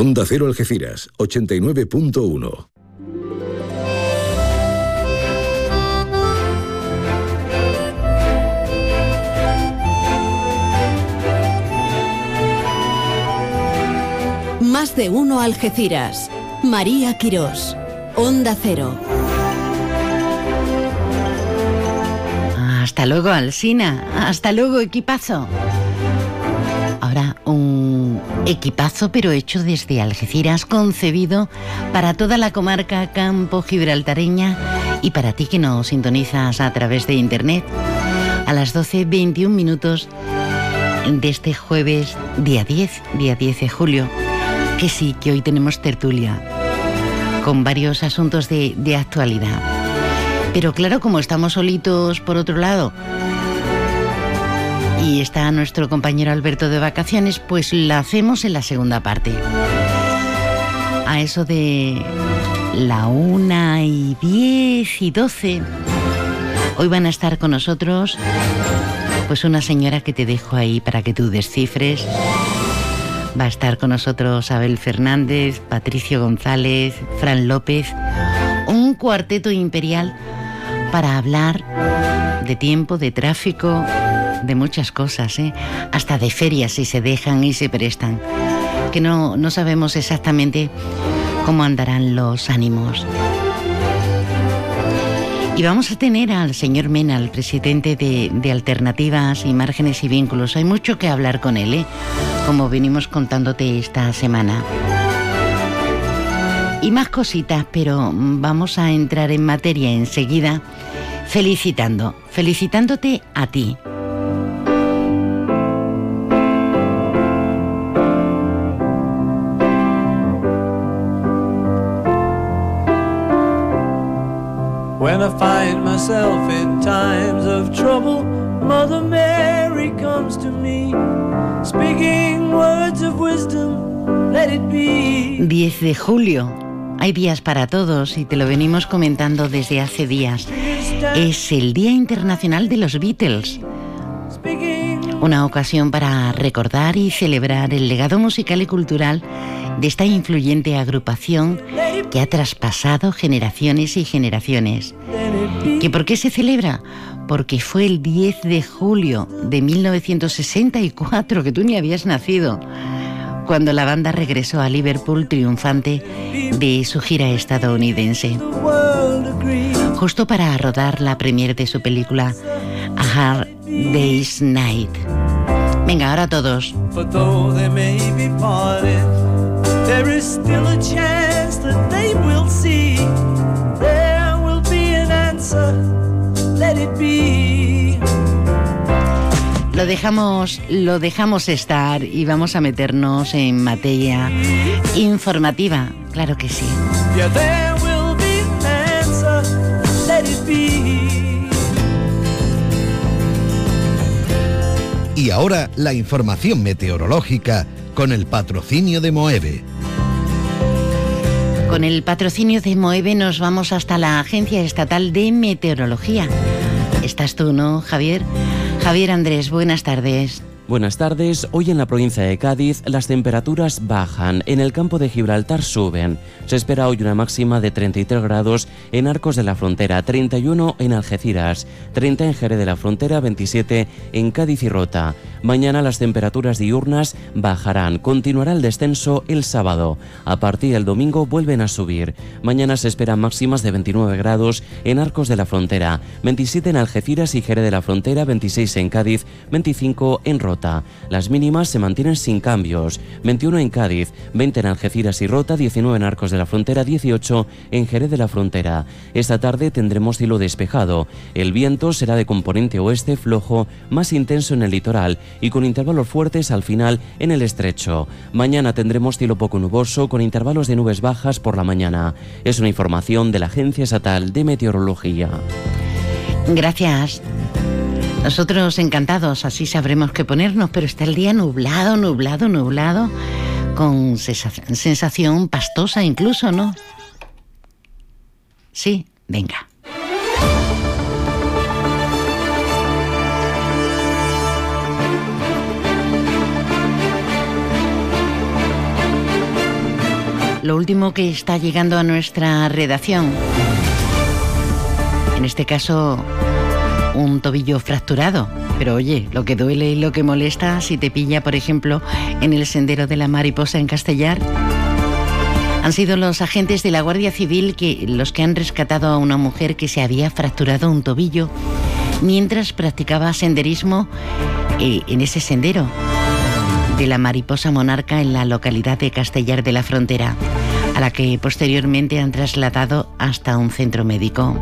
Onda Cero Algeciras, 89.1. Más de uno Algeciras. María Quirós, Onda Cero. Hasta luego, Alsina. Hasta luego, equipazo. Ahora un equipazo, pero hecho desde Algeciras, concebido para toda la comarca campo gibraltareña y para ti que nos sintonizas a través de internet a las 12:21 minutos de este jueves, día 10 de julio. Que sí, que hoy tenemos tertulia con varios asuntos de actualidad. Pero claro, como estamos solitos por otro lado y está nuestro compañero Alberto de vacaciones, pues la hacemos en la segunda parte. A eso de la 1:10 y 12, hoy van a estar con nosotros pues una señora que te dejo ahí para que tú descifres. Va a estar con nosotros Abel Fernández, Patricio González, Fran López, un cuarteto imperial para hablar de tiempo, de tráfico, de muchas cosas, hasta de ferias si se dejan y se prestan, que no sabemos exactamente cómo andarán los ánimos. Y vamos a tener al señor Mena, el presidente de Alternativas y Márgenes y Vínculos. Hay mucho que hablar con él, como venimos contándote esta semana. Y más cositas, pero vamos a entrar en materia enseguida felicitándote a ti. When I find myself in times of trouble, Mother Mary comes to me, speaking words of wisdom, let it be. 10 de julio. Hay días para todos y te lo venimos comentando desde hace días. Es el Día Internacional de los Beatles. Una ocasión para recordar y celebrar el legado musical y cultural de esta influyente agrupación que ha traspasado generaciones y generaciones. ¿Que por qué se celebra? Porque fue el 10 de julio de 1964, que tú ni habías nacido, cuando la banda regresó a Liverpool triunfante de su gira estadounidense, justo para rodar la premiere de su película A Hard Day's Night. Venga, ahora todos. There is still a chance that they will see. There will be an answer, let it be. Lo dejamos estar y vamos a meternos en materia informativa, claro que sí. Yeah, there will be an answer, let it be. Y ahora la información meteorológica con el patrocinio de Moeve. Con el patrocinio de Moeve nos vamos hasta la Agencia Estatal de Meteorología. Estás tú, ¿no, Javier? Javier Andrés, buenas tardes. Buenas tardes. Hoy en la provincia de Cádiz las temperaturas bajan, en el campo de Gibraltar suben. Se espera hoy una máxima de 33 grados en Arcos de la Frontera, 31 en Algeciras, 30 en Jerez de la Frontera, 27 en Cádiz y Rota. Mañana las temperaturas diurnas bajarán, continuará el descenso el sábado. A partir del domingo vuelven a subir. Mañana se esperan máximas de 29 grados en Arcos de la Frontera, 27 en Algeciras y Jerez de la Frontera, 26 en Cádiz, 25 en Rota. Las mínimas se mantienen sin cambios, 21 en Cádiz, 20 en Algeciras y Rota, 19 en Arcos de la Frontera, 18 en Jerez de la Frontera. Esta tarde tendremos cielo despejado. El viento será de componente oeste flojo, más intenso en el litoral y con intervalos fuertes al final en el estrecho. Mañana tendremos cielo poco nuboso con intervalos de nubes bajas por la mañana. Es una información de la Agencia Estatal de Meteorología. Gracias. Nosotros encantados, así sabremos qué ponernos, pero está el día nublado, con sensación pastosa incluso, ¿no? Sí, venga. lo último que está llegando a nuestra redacción. En este caso, un tobillo fracturado. Pero oye, lo que duele y lo que molesta si te pilla, por ejemplo, en el sendero de la Mariposa en Castellar. Han sido los agentes de la Guardia Civil los que han rescatado a una mujer que se había fracturado un tobillo mientras practicaba senderismo en ese sendero de la Mariposa Monarca en la localidad de Castellar de la Frontera, a la que posteriormente han trasladado hasta un centro médico.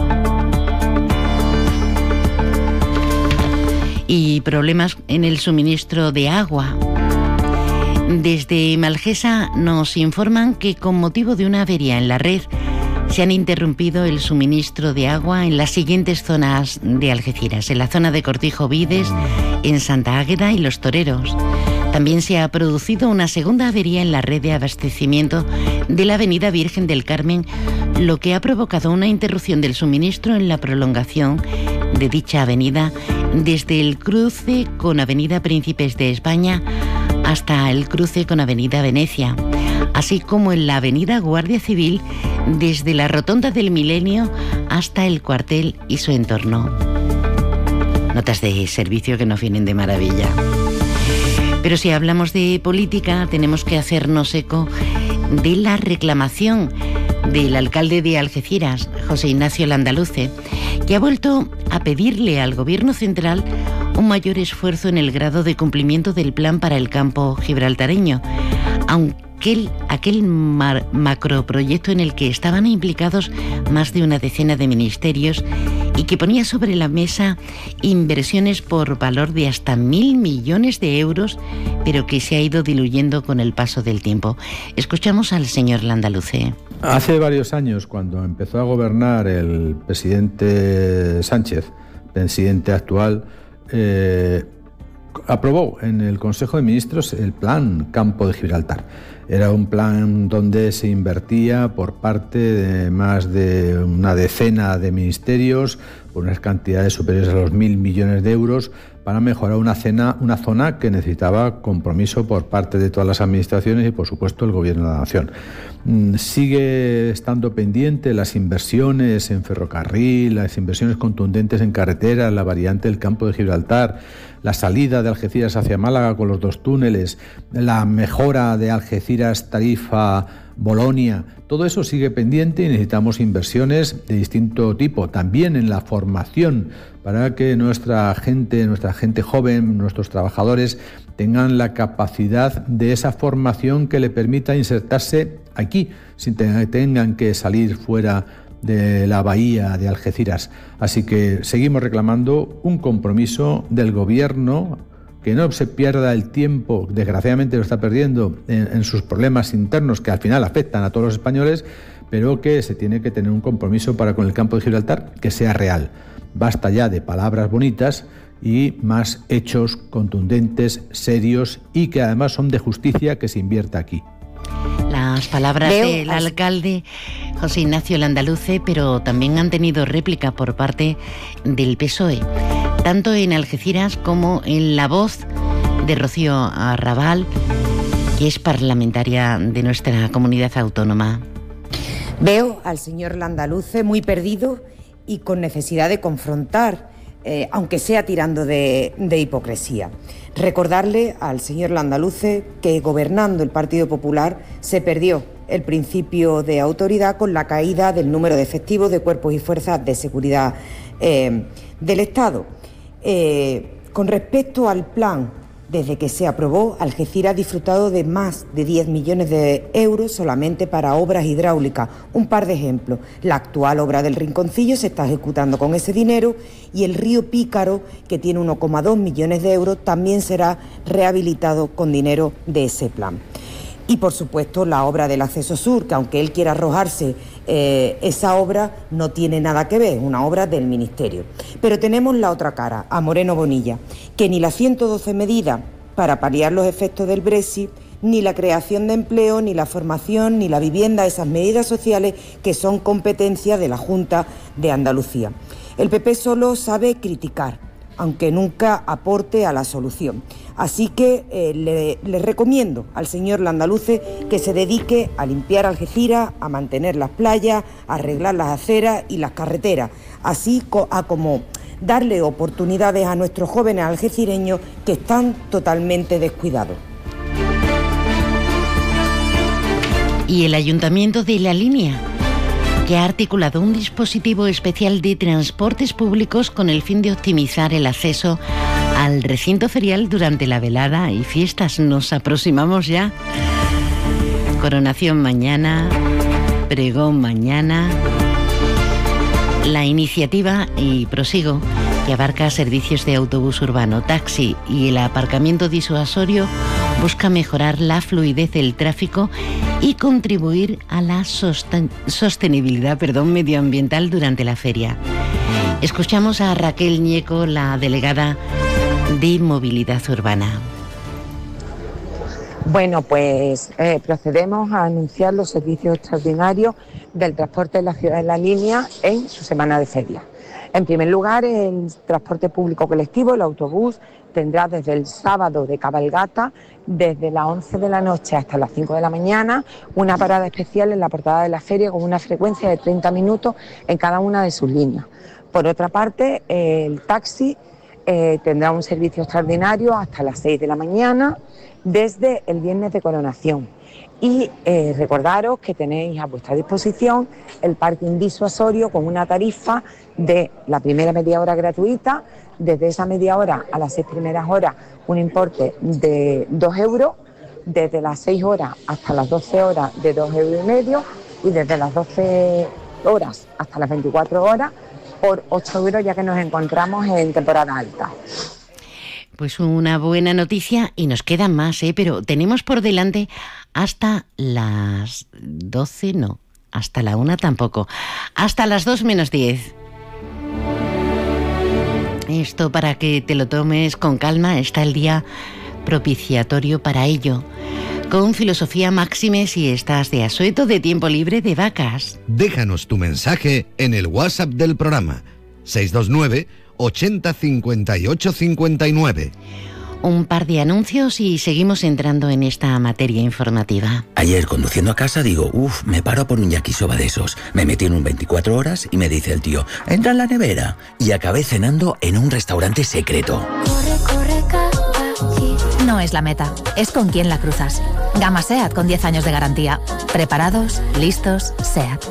Y problemas en el suministro de agua. Desde Malgesa nos informan que con motivo de una avería en la red se han interrumpido el suministro de agua en las siguientes zonas de Algeciras, en la zona de Cortijo Vides, en Santa Águeda y Los Toreros. También se ha producido una segunda avería en la red de abastecimiento de la avenida Virgen del Carmen, lo que ha provocado una interrupción del suministro en la prolongación de dicha avenida desde el cruce con avenida Príncipes de España hasta el cruce con avenida Venecia, así como en la avenida Guardia Civil desde la Rotonda del Milenio hasta el cuartel y su entorno. Notas de servicio que nos vienen de maravilla. Pero si hablamos de política, tenemos que hacernos eco de la reclamación del alcalde de Algeciras, José Ignacio Landaluce, que ha vuelto a pedirle al Gobierno central un mayor esfuerzo en el grado de cumplimiento del plan para el campo gibraltareño, aunque aquel macroproyecto en el que estaban implicados más de una decena de ministerios y que ponía sobre la mesa inversiones por valor de hasta 1.000 millones de euros, pero que se ha ido diluyendo con el paso del tiempo. Escuchamos al señor Landaluce. Hace varios años, cuando empezó a gobernar el presidente Sánchez, presidente actual, aprobó en el Consejo de Ministros el plan Campo de Gibraltar. Era un plan donde se invertía por parte de más de una decena de ministerios, por unas cantidades superiores a los 1.000 millones de euros, para mejorar una zona que necesitaba compromiso por parte de todas las administraciones y, por supuesto, el Gobierno de la Nación. Sigue estando pendiente las inversiones en ferrocarril, las inversiones contundentes en carretera, la variante del Campo de Gibraltar, la salida de Algeciras hacia Málaga con los 2 túneles, la mejora de Algeciras Tarifa Bolonia. Todo eso sigue pendiente y necesitamos inversiones de distinto tipo, también en la formación, para que nuestra gente joven, nuestros trabajadores, tengan la capacidad de esa formación que le permita insertarse aquí, sin que tengan que salir fuera de la bahía de Algeciras. Así que seguimos reclamando un compromiso del Gobierno, que no se pierda el tiempo, desgraciadamente lo está perdiendo, en sus problemas internos que al final afectan a todos los españoles, pero que se tiene que tener un compromiso para con el Campo de Gibraltar que sea real. Basta ya de palabras bonitas y más hechos contundentes, serios y que además son de justicia, que se invierta aquí. Las palabras del alcalde José Ignacio Landaluce, pero también han tenido réplica por parte del PSOE, tanto en Algeciras como en la voz de Rocío Arrabal, que es parlamentaria de nuestra comunidad autónoma. Veo al señor Landaluce muy perdido y con necesidad de confrontar, aunque sea tirando de hipocresía. Recordarle al señor Landaluce que gobernando el Partido Popular se perdió el principio de autoridad con la caída del número de efectivos de cuerpos y fuerzas de seguridad del Estado. Con respecto al plan, desde que se aprobó, Algeciras ha disfrutado de más de 10 millones de euros solamente para obras hidráulicas. Un par de ejemplos. La actual obra del Rinconcillo se está ejecutando con ese dinero y el río Pícaro, que tiene 1,2 millones de euros, también será rehabilitado con dinero de ese plan. Y, por supuesto, la obra del Acceso Sur, que aunque él quiera arrojarse, esa obra no tiene nada que ver, es una obra del Ministerio. Pero tenemos la otra cara, a Moreno Bonilla, que ni las 112 medidas para paliar los efectos del Brexit, ni la creación de empleo, ni la formación, ni la vivienda, esas medidas sociales que son competencia de la Junta de Andalucía. El PP solo sabe criticar, aunque nunca aporte a la solución. Así que le recomiendo al señor Landaluce que se dedique a limpiar Algeciras, a mantener las playas, a arreglar las aceras y las carreteras, así como darle oportunidades a nuestros jóvenes algecireños que están totalmente descuidados. Y el Ayuntamiento de La Línea, que ha articulado un dispositivo especial de transportes públicos con el fin de optimizar el acceso al recinto ferial durante la velada y fiestas. Nos aproximamos ya. Coronación mañana, pregón mañana. La iniciativa, y prosigo, que abarca servicios de autobús urbano, taxi y el aparcamiento disuasorio, busca mejorar la fluidez del tráfico y contribuir a la sostenibilidad medioambiental durante la feria. Escuchamos a Raquel Ñeco, la delegada de Movilidad Urbana. Bueno, pues procedemos a anunciar los servicios extraordinarios del transporte en la ciudad de La Línea en su semana de feria. En primer lugar, el transporte público colectivo, el autobús, tendrá desde el sábado de cabalgata, desde las 11 de la noche hasta las 5 de la mañana, una parada especial en la portada de la feria con una frecuencia de 30 minutos en cada una de sus líneas. Por otra parte, el taxi tendrá un servicio extraordinario hasta las 6 de la mañana, desde el viernes de coronación. Y recordaros que tenéis a vuestra disposición el parking disuasorio con una tarifa de la primera media hora gratuita, desde esa media hora a las 6 primeras horas un importe de 2 euros, desde las 6 horas hasta las 12 horas de 2,5 euros y desde las 12 horas hasta las 24 horas por 8 euros, ya que nos encontramos en temporada alta. Pues una buena noticia, y nos quedan más, pero tenemos por delante hasta las 12, no, hasta la 1 tampoco, hasta las 2 menos 10. Esto para que te lo tomes con calma, está el día propiciatorio para ello. Con filosofía máxime si estás de asueto, de tiempo libre, de vacas. Déjanos tu mensaje en el WhatsApp del programa 629 80 58 59. Un par de anuncios y seguimos entrando en esta materia informativa. Ayer, conduciendo a casa, digo, me paro por un yakisoba de esos. Me metí en un 24 horas y me dice el tío, entra en la nevera. Y acabé cenando en un restaurante secreto. No es la meta, es con quién la cruzas. Gama SEAT con 10 años de garantía. Preparados, listos, SEAT.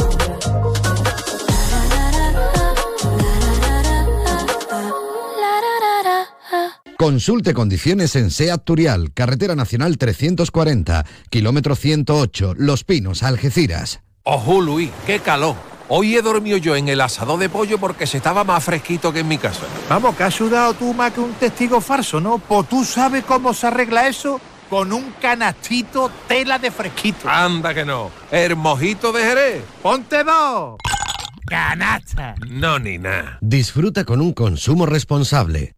Consulte condiciones en SEAT Turial, Carretera Nacional 340, kilómetro 108, Los Pinos, Algeciras. Ojo, Luis, qué calor. Hoy he dormido yo en el asador de pollo porque se estaba más fresquito que en mi casa. Vamos, que has sudado tú más que un testigo falso, ¿no? Pues tú sabes cómo se arregla eso con un canastito tela de fresquito. Anda que no. El mojito de Jerez. ¡Ponte dos! ¡Canasta! No, ni nada. Disfruta con un consumo responsable.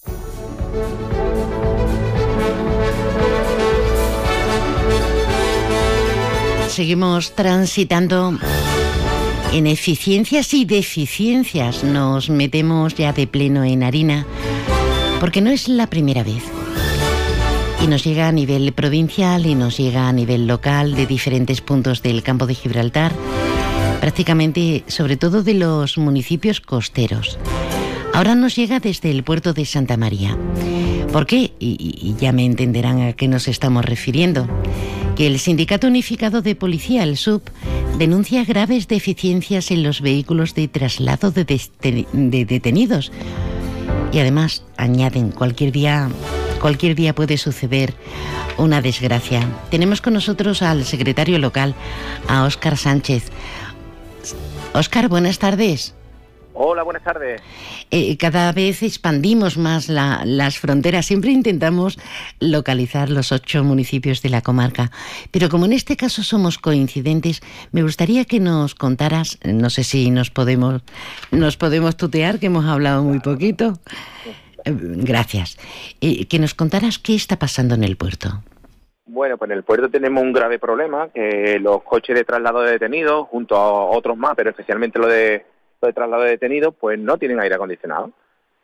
Seguimos transitando en eficiencias y deficiencias. Nos metemos ya de pleno en harina, porque no es la primera vez. Y nos llega a nivel provincial y nos llega a nivel local de diferentes puntos del campo de Gibraltar, prácticamente sobre todo de los municipios costeros. Ahora nos llega desde el puerto de Santa María. ¿Por qué? Y ya me entenderán a qué nos estamos refiriendo. Que el Sindicato Unificado de Policía, el SUP, denuncia graves deficiencias en los vehículos de traslado de detenidos. Y además, añaden, cualquier día puede suceder una desgracia. Tenemos con nosotros al secretario local, a Óscar Sánchez. Óscar, buenas tardes. Hola, buenas tardes. Cada vez expandimos más las fronteras. Siempre intentamos localizar los 8 municipios de la comarca. Pero como en este caso somos coincidentes, me gustaría que nos contaras, no sé si nos podemos tutear, que hemos hablado muy poquito. Gracias. Que nos contaras qué está pasando en el puerto. Bueno, pues en el puerto tenemos un grave problema, que los coches de traslado de detenidos, junto a otros más, pero especialmente lo de traslado de detenidos, pues no tienen aire acondicionado.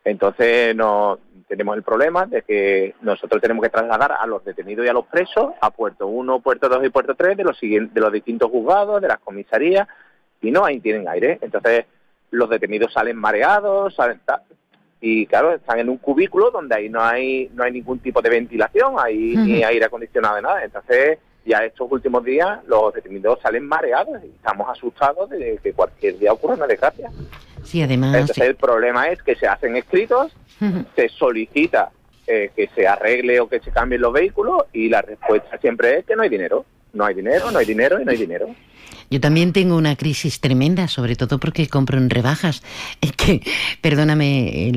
Entonces no tenemos el problema de que nosotros tenemos que trasladar a los detenidos y a los presos a Puerto 1, Puerto 2 y Puerto 3 de los distintos juzgados, de las comisarías, y no ahí tienen aire. Entonces los detenidos salen mareados, y claro, están en un cubículo donde ahí no hay ningún tipo de ventilación, ahí ni aire acondicionado, nada. Entonces ya estos últimos días los detenidos salen mareados y estamos asustados de que cualquier día ocurra una desgracia. Sí, además... Entonces el problema es que se hacen escritos, se solicita que se arregle o que se cambien los vehículos, y la respuesta siempre es que no hay dinero. No hay dinero, no hay dinero y no hay dinero. Yo también tengo una crisis tremenda, sobre todo porque compro en rebajas. Es que, perdóname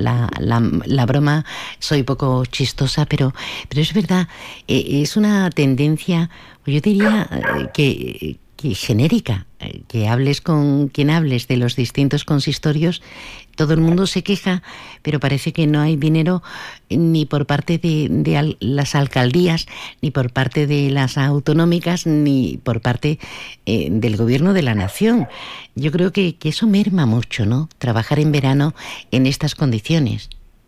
la broma, soy poco chistosa, pero es verdad, es una tendencia, yo diría que genérica, que hables con quien hables de los distintos consistorios, todo el mundo se queja, pero parece que no hay dinero ni por parte de las alcaldías, ni por parte de las autonómicas, ni por parte del gobierno de la nación. Yo creo que eso merma mucho, ¿no? Trabajar en verano en estas condiciones.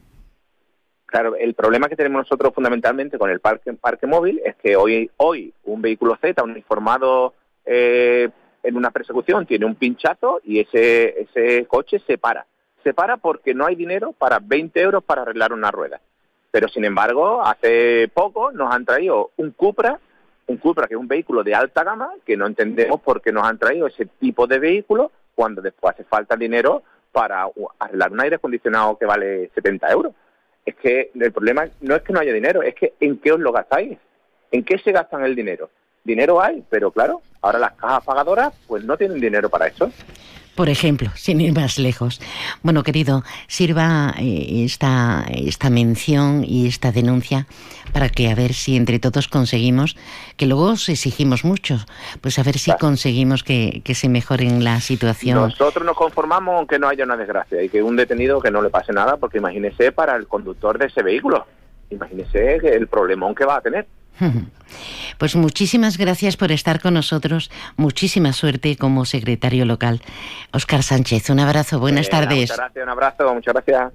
Claro, el problema que tenemos nosotros fundamentalmente con el parque móvil es que hoy un vehículo Z uniformado en una persecución tiene un pinchazo y ese coche se para porque no hay dinero para 20 euros para arreglar una rueda. Pero sin embargo, hace poco nos han traído un Cupra que es un vehículo de alta gama, que no entendemos por qué nos han traído ese tipo de vehículo cuando después hace falta dinero para arreglar un aire acondicionado que vale 70 euros. Es que el problema no es que no haya dinero, es que ¿en qué os lo gastáis? ¿En qué se gastan el dinero? Dinero hay, pero claro, ahora las cajas pagadoras pues no tienen dinero para eso. Por ejemplo, sin ir más lejos. Bueno, querido, sirva esta mención y esta denuncia para que a ver si entre todos conseguimos, que luego os exigimos mucho, pues a ver si conseguimos que se mejore la situación. Nosotros nos conformamos aunque no haya una desgracia y que un detenido que no le pase nada, porque imagínese para el conductor de ese vehículo, imagínese el problemón que va a tener. Pues muchísimas gracias por estar con nosotros, muchísima suerte como secretario local. Óscar Sánchez, un abrazo, buenas tardes. Muchas gracias, un abrazo, muchas gracias.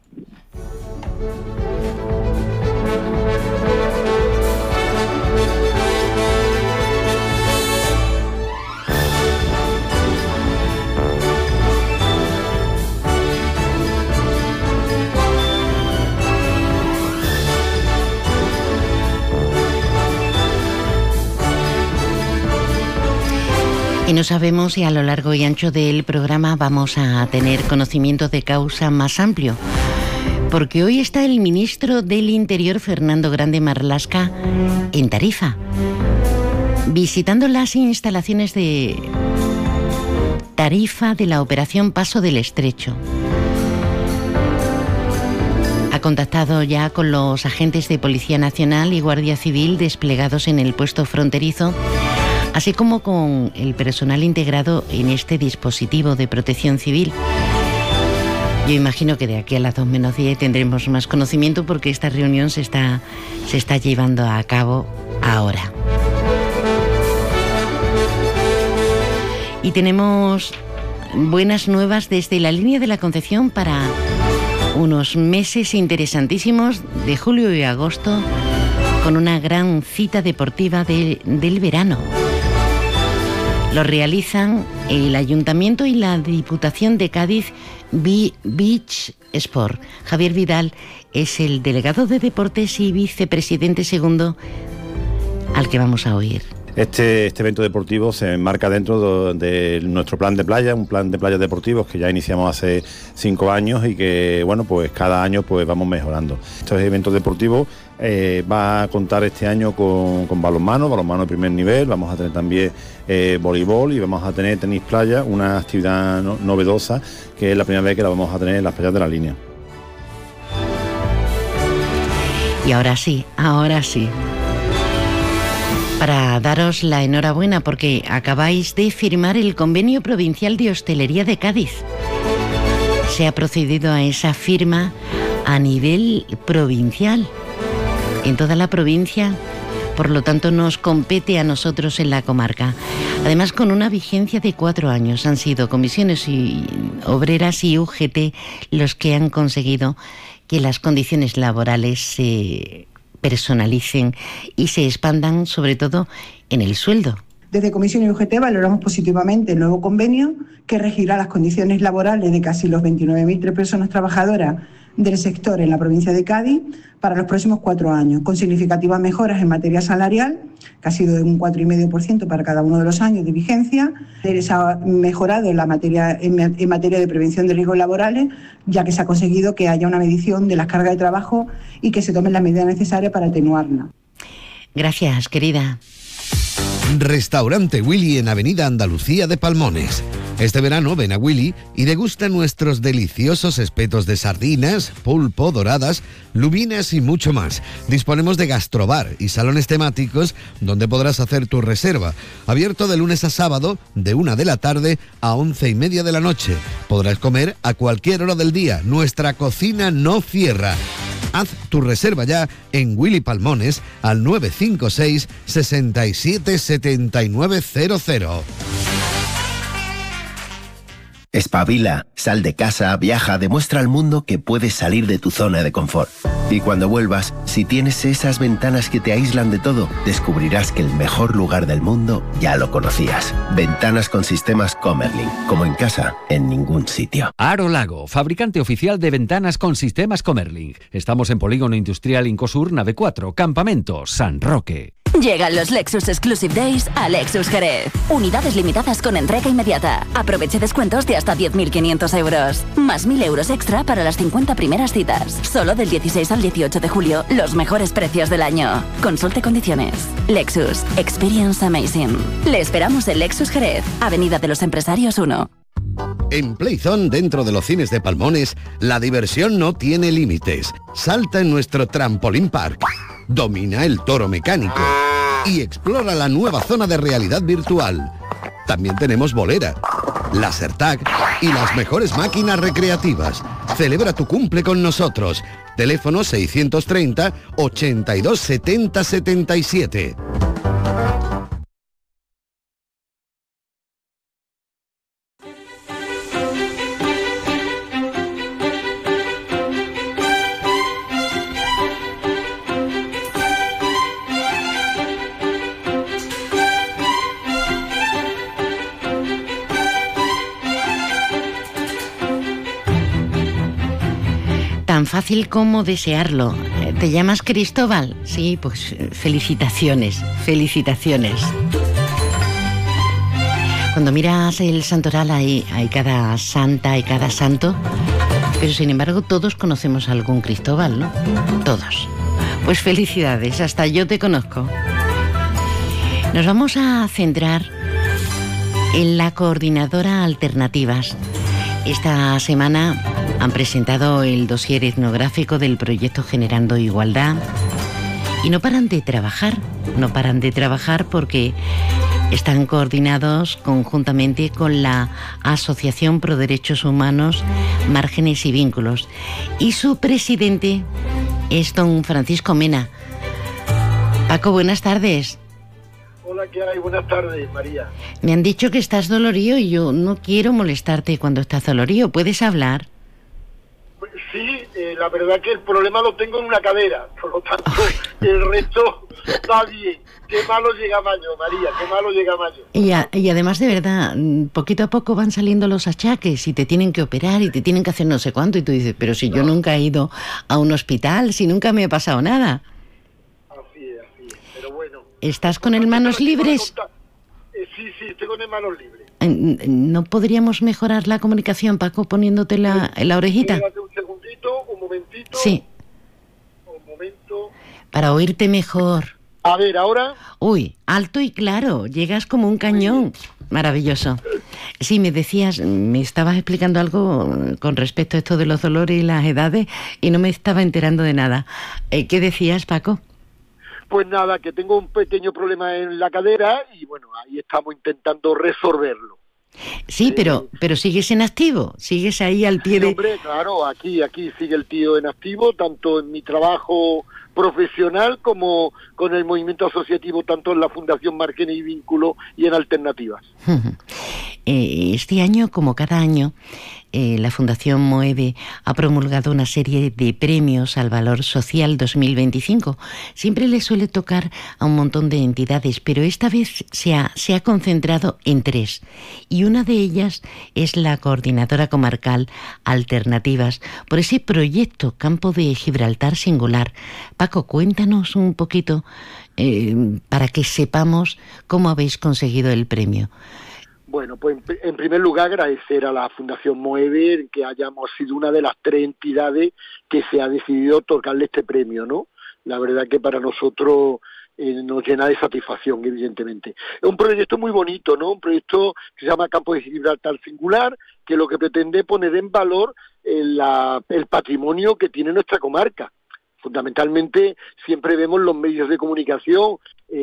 Y no sabemos si a lo largo y ancho del programa vamos a tener conocimiento de causa más amplio, porque hoy está el ministro del Interior, Fernando Grande Marlaska, en Tarifa, visitando las instalaciones de Tarifa de la Operación Paso del Estrecho. Ha contactado ya con los agentes de Policía Nacional y Guardia Civil desplegados en el puesto fronterizo, así como con el personal integrado en este dispositivo de protección civil. Yo imagino que de aquí a las 2 menos 10 tendremos más conocimiento porque esta reunión se está llevando a cabo ahora. Y tenemos buenas nuevas desde la línea de la Concepción para unos meses interesantísimos de julio y agosto, con una gran cita deportiva del verano. Lo realizan el Ayuntamiento y la Diputación de Cádiz Beach Sport. Javier Vidal es el delegado de Deportes y vicepresidente segundo al que vamos a oír. Este evento deportivo se enmarca dentro de nuestro plan de playa, un plan de playas deportivos que ya iniciamos hace 5 años y que, bueno, pues cada año pues vamos mejorando. Este evento deportivo va a contar este año con balonmano de primer nivel, vamos a tener también voleibol y vamos a tener tenis playa, una actividad novedosa que es la primera vez que la vamos a tener en las playas de la línea. Y ahora sí, para daros la enhorabuena porque acabáis de firmar el Convenio Provincial de Hostelería de Cádiz. Se ha procedido a esa firma a nivel provincial, en toda la provincia, por lo tanto nos compete a nosotros en la comarca. Además, con una vigencia de 4 años. Han sido comisiones obreras y UGT los que han conseguido que las condiciones laborales se personalicen y se expandan, sobre todo en el sueldo. Desde Comisión y UGT valoramos positivamente el nuevo convenio que regirá las condiciones laborales de casi los 29.000 personas trabajadoras del sector en la provincia de Cádiz para los próximos 4 años, con significativas mejoras en materia salarial, que ha sido de un 4,5% para cada uno de los años de vigencia. Se ha mejorado en materia de prevención de riesgos laborales, ya que se ha conseguido que haya una medición de las cargas de trabajo y que se tomen las medidas necesarias para atenuarla. Gracias, querida. Restaurante Willy en Avenida Andalucía de Palmones. Este verano ven a Willy y degusta nuestros deliciosos espetos de sardinas, pulpo, doradas, lubinas y mucho más. Disponemos de gastrobar y salones temáticos donde podrás hacer tu reserva. Abierto de lunes a sábado de 1 de la tarde a 11:30 de la noche. Podrás comer a cualquier hora del día. Nuestra cocina no cierra. Haz tu reserva ya en Willy Palmones al 956 67 7900. Espabila, sal de casa, viaja, demuestra al mundo que puedes salir de tu zona de confort. Y cuando vuelvas, si tienes esas ventanas que te aíslan de todo, descubrirás que el mejor lugar del mundo ya lo conocías. Ventanas con sistemas Comerlin, como en casa, en ningún sitio. Aro Lago, fabricante oficial de ventanas con sistemas Comerlin. Estamos en Polígono Industrial Incosur, nave 4, Campamento, San Roque. Llegan los Lexus Exclusive Days a Lexus Jerez. Unidades limitadas con entrega inmediata. Aproveche descuentos de hasta 10.500 euros. Más 1.000 euros extra para las 50 primeras citas. Solo del 16 al 18 de julio, los mejores precios del año. Consulte condiciones. Lexus. Experience Amazing. Le esperamos en Lexus Jerez, Avenida de los Empresarios 1. En Playzone, dentro de los cines de Palmones, la diversión no tiene límites. Salta en nuestro Trampolín Park. Domina el toro mecánico y explora la nueva zona de realidad virtual. También tenemos bolera, laser tag y las mejores máquinas recreativas. Celebra tu cumple con nosotros. Teléfono 630 82 70 77. Tan fácil como desearlo. ¿Te llamas Cristóbal? Sí, pues felicitaciones, felicitaciones. Cuando miras el santoral hay cada santa y cada santo, pero sin embargo todos conocemos a algún Cristóbal, ¿no? Todos. Pues felicidades, hasta yo te conozco. Nos vamos a centrar en la coordinadora Alternativas. Esta semana han presentado el dossier etnográfico del proyecto Generando Igualdad y no paran de trabajar porque están coordinados conjuntamente con la Asociación Pro Derechos Humanos, Márgenes y Vínculos. Y su presidente es don Francisco Mena. Paco, buenas tardes. Hola, ¿qué hay? Buenas tardes, María. Me han dicho que estás dolorido y yo no quiero molestarte cuando estás dolorido. ¿Puedes hablar? Pues sí, la verdad que el problema lo tengo en una cadera, por lo tanto, el resto está bien. Qué malo llega mayo, María, qué malo llega mayo. Y además, de verdad, poquito a poco van saliendo los achaques y te tienen que operar y te tienen que hacer no sé cuánto. Y tú dices, pero si yo nunca he ido a un hospital, si nunca me ha pasado nada. Así es, pero bueno. ¿Estás con el manos libres? Sí, estoy con el manos libres. ¿No podríamos mejorar la comunicación, Paco, poniéndote en la orejita? Un segundito, un momentito. Sí. Un momento. Para oírte mejor. A ver, ¿ahora? Uy, alto y claro, llegas como un cañón. Maravilloso. Sí, me estabas explicando algo con respecto a esto de los dolores y las edades y no me estaba enterando de nada. ¿Qué decías, Paco? Pues nada, que tengo un pequeño problema en la cadera y bueno, ahí estamos intentando resolverlo. Sí, pero sigues en activo, sigues ahí al pie de... Hombre, claro, aquí sigue el tío en activo, tanto en mi trabajo profesional como con el movimiento asociativo, tanto en la Fundación Márgenes y Vínculo y en Alternativas. Este año, como cada año, la Fundación MOEVE ha promulgado una serie de premios al valor social 2025. Siempre le suele tocar a un montón de entidades, pero esta vez se ha concentrado en 3. Y una de ellas es la Coordinadora Comarcal Alternativas, por ese proyecto Campo de Gibraltar Singular. Paco, cuéntanos un poquito para que sepamos cómo habéis conseguido el premio. Bueno, pues en primer lugar agradecer a la Fundación MOEVE que hayamos sido una de las 3 entidades que se ha decidido otorgarle este premio, ¿no? La verdad que para nosotros nos llena de satisfacción, evidentemente. Es un proyecto muy bonito, ¿no? Un proyecto que se llama Campo de Gibraltar Singular, que lo que pretende poner en valor el patrimonio que tiene nuestra comarca. Fundamentalmente siempre vemos los medios de comunicación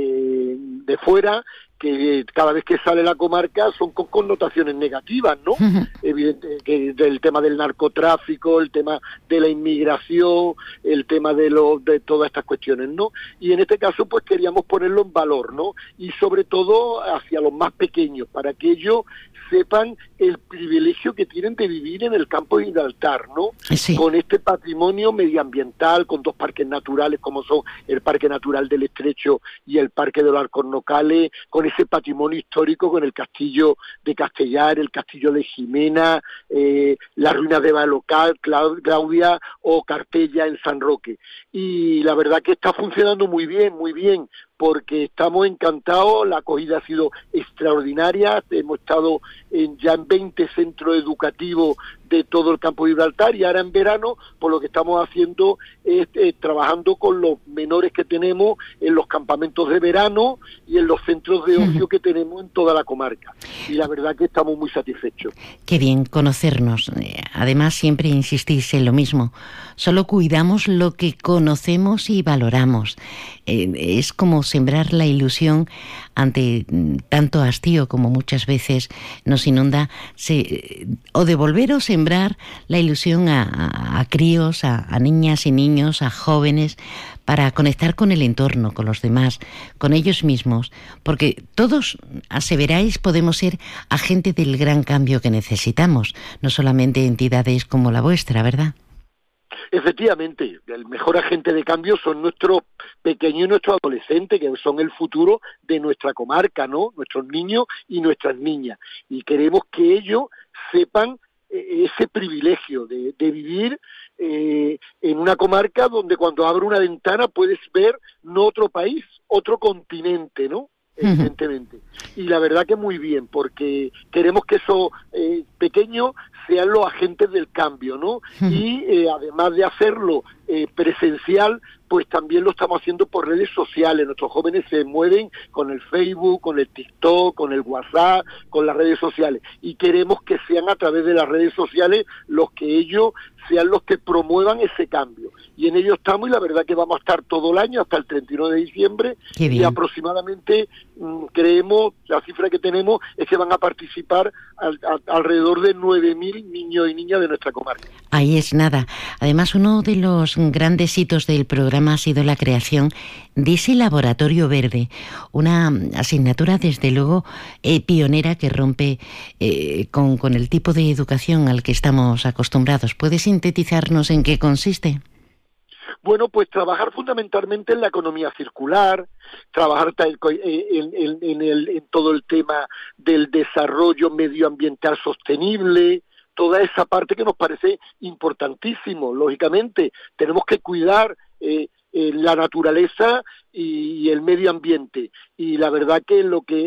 de fuera que cada vez que sale la comarca son con connotaciones negativas, ¿no? Evidente que del tema del narcotráfico, el tema de la inmigración, el tema de todas estas cuestiones, ¿no? Y en este caso pues queríamos ponerlo en valor, ¿no? Y sobre todo hacia los más pequeños, para que ellos sepan el privilegio que tienen de vivir en el campo de Gibraltar, ¿no? Sí. Con este patrimonio medioambiental, con 2 parques naturales como son el Parque Natural del Estrecho y el Parque de los Alcornocales, con ese patrimonio histórico, con el castillo de Castellar, el castillo de Jimena, las ruinas de Balocal, Claudia o Carpella en San Roque. Y la verdad que está funcionando muy bien, porque estamos encantados, la acogida ha sido extraordinaria, hemos estado ya en 20 centros educativos de todo el campo de Gibraltar y ahora en verano, pues lo que estamos haciendo es trabajando con los menores que tenemos en los campamentos de verano y en los centros de ocio que tenemos en toda la comarca. Y la verdad que estamos muy satisfechos. Qué bien conocernos. Además, siempre insistís en lo mismo. Solo cuidamos lo que conocemos y valoramos. Es como sembrar la ilusión ante tanto hastío como muchas veces nos inunda, o devolver o sembrar la ilusión a críos, a niñas y niños, a jóvenes, para conectar con el entorno, con los demás, con ellos mismos, porque todos, aseveráis, podemos ser agentes del gran cambio que necesitamos, no solamente entidades como la vuestra, ¿verdad? Efectivamente, el mejor agente de cambio son nuestros pequeños y nuestros adolescentes, que son el futuro de nuestra comarca, ¿no? Nuestros niños y nuestras niñas. Y queremos que ellos sepan ese privilegio de vivir en una comarca donde cuando abre una ventana puedes ver no otro país, otro continente, ¿no? Evidentemente. Y la verdad que muy bien, porque queremos que esos pequeños sean los agentes del cambio, ¿no? Y además de hacerlo presencial, pues también lo estamos haciendo por redes sociales. Nuestros jóvenes se mueven con el Facebook, con el TikTok, con el WhatsApp, con las redes sociales. Y queremos que sean a través de las redes sociales los que ellos sean los que promuevan ese cambio. Y en ello estamos, y la verdad que vamos a estar todo el año hasta el 31 de diciembre. Y aproximadamente creemos, la cifra que tenemos es que van a participar alrededor de 9.000 niños y niñas de nuestra comarca. Ahí es nada. Además, uno de los grandes hitos del programa ha sido la creación de ese laboratorio verde, una asignatura desde luego pionera que rompe con el tipo de educación al que estamos acostumbrados. ¿Puedes sintetizarnos en qué consiste? Bueno, pues trabajar fundamentalmente en la economía circular, trabajar en todo el tema del desarrollo medioambiental sostenible, toda esa parte que nos parece importantísimo. Lógicamente, tenemos que cuidar la naturaleza y el medio ambiente, y la verdad que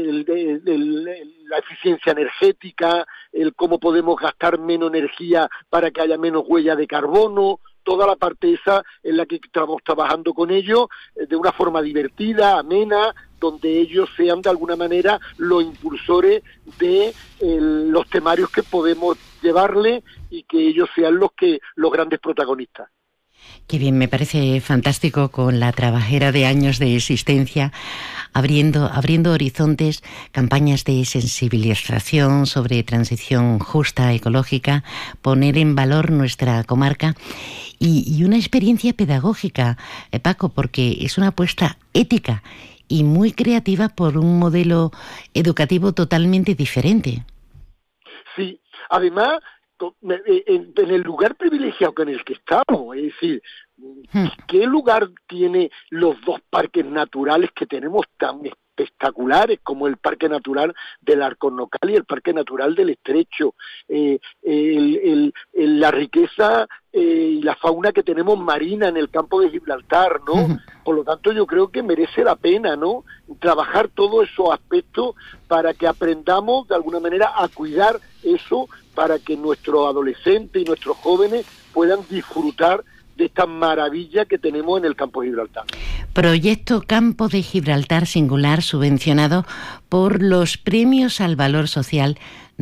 la eficiencia energética, el cómo podemos gastar menos energía para que haya menos huella de carbono, toda la parte esa en la que estamos trabajando con ellos de una forma divertida, amena, donde ellos sean de alguna manera los impulsores de los temarios que podemos llevarle y que ellos sean los grandes protagonistas. Qué bien, me parece fantástico, con la trabajera de años de existencia, abriendo horizontes, campañas de sensibilización sobre transición justa, ecológica, poner en valor nuestra comarca y una experiencia pedagógica, Paco, porque es una apuesta ética y muy creativa por un modelo educativo totalmente diferente. Sí, además, en el lugar privilegiado en el que estamos, es decir, ¿qué lugar tiene los dos parques naturales que tenemos tan espectaculares como el Parque Natural del Alcornocal y el Parque Natural del Estrecho? La riqueza y la fauna que tenemos marina en el campo de Gibraltar, ¿no? Por lo tanto, yo creo que merece la pena, ¿no?, trabajar todos esos aspectos para que aprendamos de alguna manera a cuidar eso, para que nuestros adolescentes y nuestros jóvenes puedan disfrutar de esta maravilla que tenemos en el campo de Gibraltar. Proyecto Campo de Gibraltar Singular, subvencionado por los Premios al Valor Social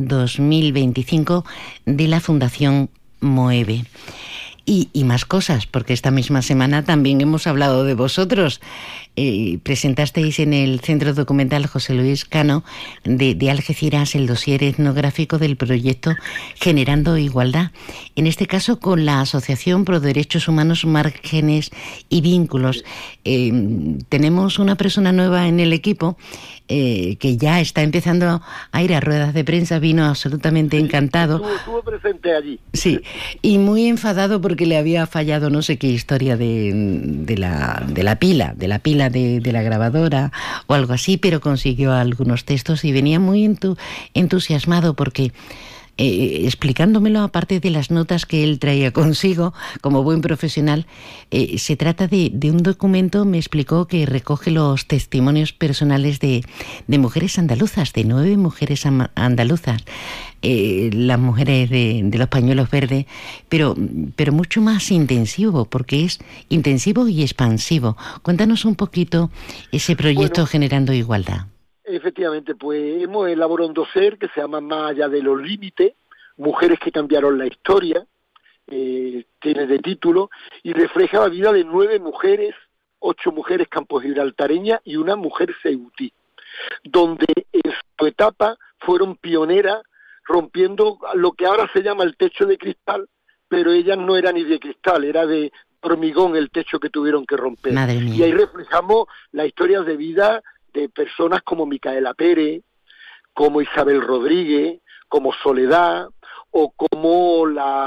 2025 de la Fundación Moeve. Y más cosas, porque esta misma semana también hemos hablado de vosotros. Presentasteis en el Centro Documental José Luis Cano de Algeciras el dossier etnográfico del proyecto Generando Igualdad, en este caso con la Asociación Pro Derechos Humanos, Márgenes y Vínculos. Tenemos una persona nueva en el equipo que ya está empezando a ir a ruedas de prensa, vino absolutamente encantado. Estuvo presente allí. Sí, y muy enfadado porque le había fallado no sé qué historia de la pila de la grabadora o algo así, pero consiguió algunos textos y venía muy entusiasmado porque explicándomelo, aparte de las notas que él traía consigo como buen profesional, se trata de un documento, me explicó, que recoge los testimonios personales de mujeres andaluzas, de 9 mujeres andaluzas, las mujeres de los pañuelos verdes, pero mucho más intensivo, porque es intensivo y expansivo. Cuéntanos un poquito ese proyecto Generando Igualdad. Efectivamente, pues hemos elaborado un dossier que se llama Más allá de los límites, mujeres que cambiaron la historia, tiene de título, y refleja la vida de 9 mujeres, 8 mujeres campogibraltareñas y una mujer ceutí, donde en su etapa fueron pioneras rompiendo lo que ahora se llama el techo de cristal, pero ellas no eran ni de cristal, era de hormigón el techo que tuvieron que romper. Madre mía. Y ahí reflejamos las historias de vida de personas como Micaela Pérez, como Isabel Rodríguez, como Soledad, o como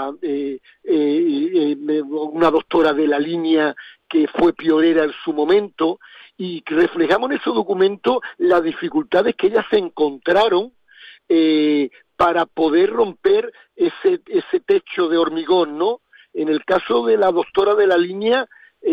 una doctora de la línea que fue pionera en su momento, y reflejamos en esos documentos las dificultades que ellas se encontraron para poder romper ese techo de hormigón, ¿no? En el caso de la doctora de la línea,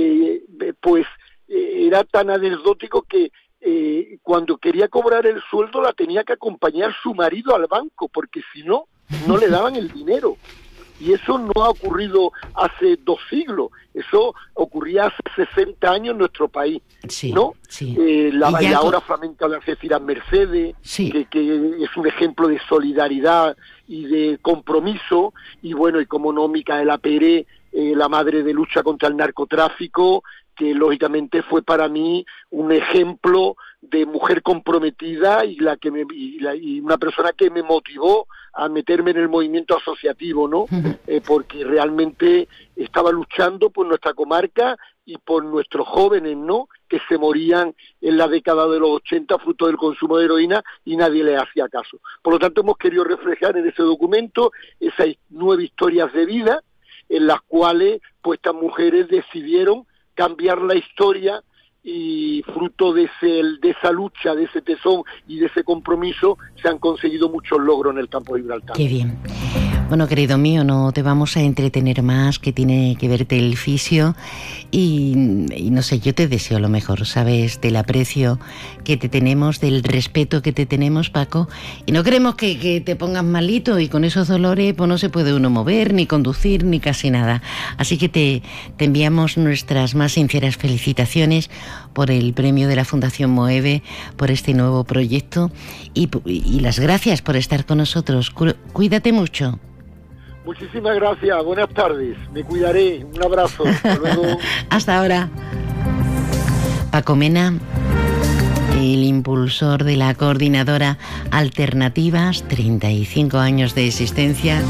era tan anecdótico que cuando quería cobrar el sueldo la tenía que acompañar su marido al banco, porque si no, no le daban el dinero. Y eso no ha ocurrido hace 2 siglos, eso ocurría hace 60 años en nuestro país, sí, ¿no? Sí. La bailadora flamenca de Algeciras, Mercedes, sí, que es un ejemplo de solidaridad y de compromiso, y bueno, y como no, Micaela Pérez, la madre de lucha contra el narcotráfico, que lógicamente fue para mí un ejemplo de mujer comprometida y una persona que me motivó a meterme en el movimiento asociativo, ¿no? Porque realmente estaba luchando por nuestra comarca y por nuestros jóvenes, ¿no?, que se morían en la década de los 80 fruto del consumo de heroína y nadie les hacía caso. Por lo tanto, hemos querido reflejar en ese documento esas 9 historias de vida en las cuales pues estas mujeres decidieron cambiar la historia, y fruto de esa lucha, de ese tesón y de ese compromiso se han conseguido muchos logros en el campo de Gibraltar. Qué bien. Bueno, querido mío, no te vamos a entretener más, que tiene que verte el fisio, y no sé, yo te deseo lo mejor, sabes del aprecio que te tenemos, del respeto que te tenemos, Paco, y no queremos que te pongas malito, y con esos dolores pues no se puede uno mover, ni conducir, ni casi nada. Así que te enviamos nuestras más sinceras felicitaciones por el premio de la Fundación Moeve, por este nuevo proyecto, y las gracias por estar con nosotros. Cuídate mucho. Muchísimas gracias, buenas tardes, me cuidaré, un abrazo, hasta luego. Hasta ahora. Paco Mena, el impulsor de la coordinadora Alternativas, 35 años de existencia,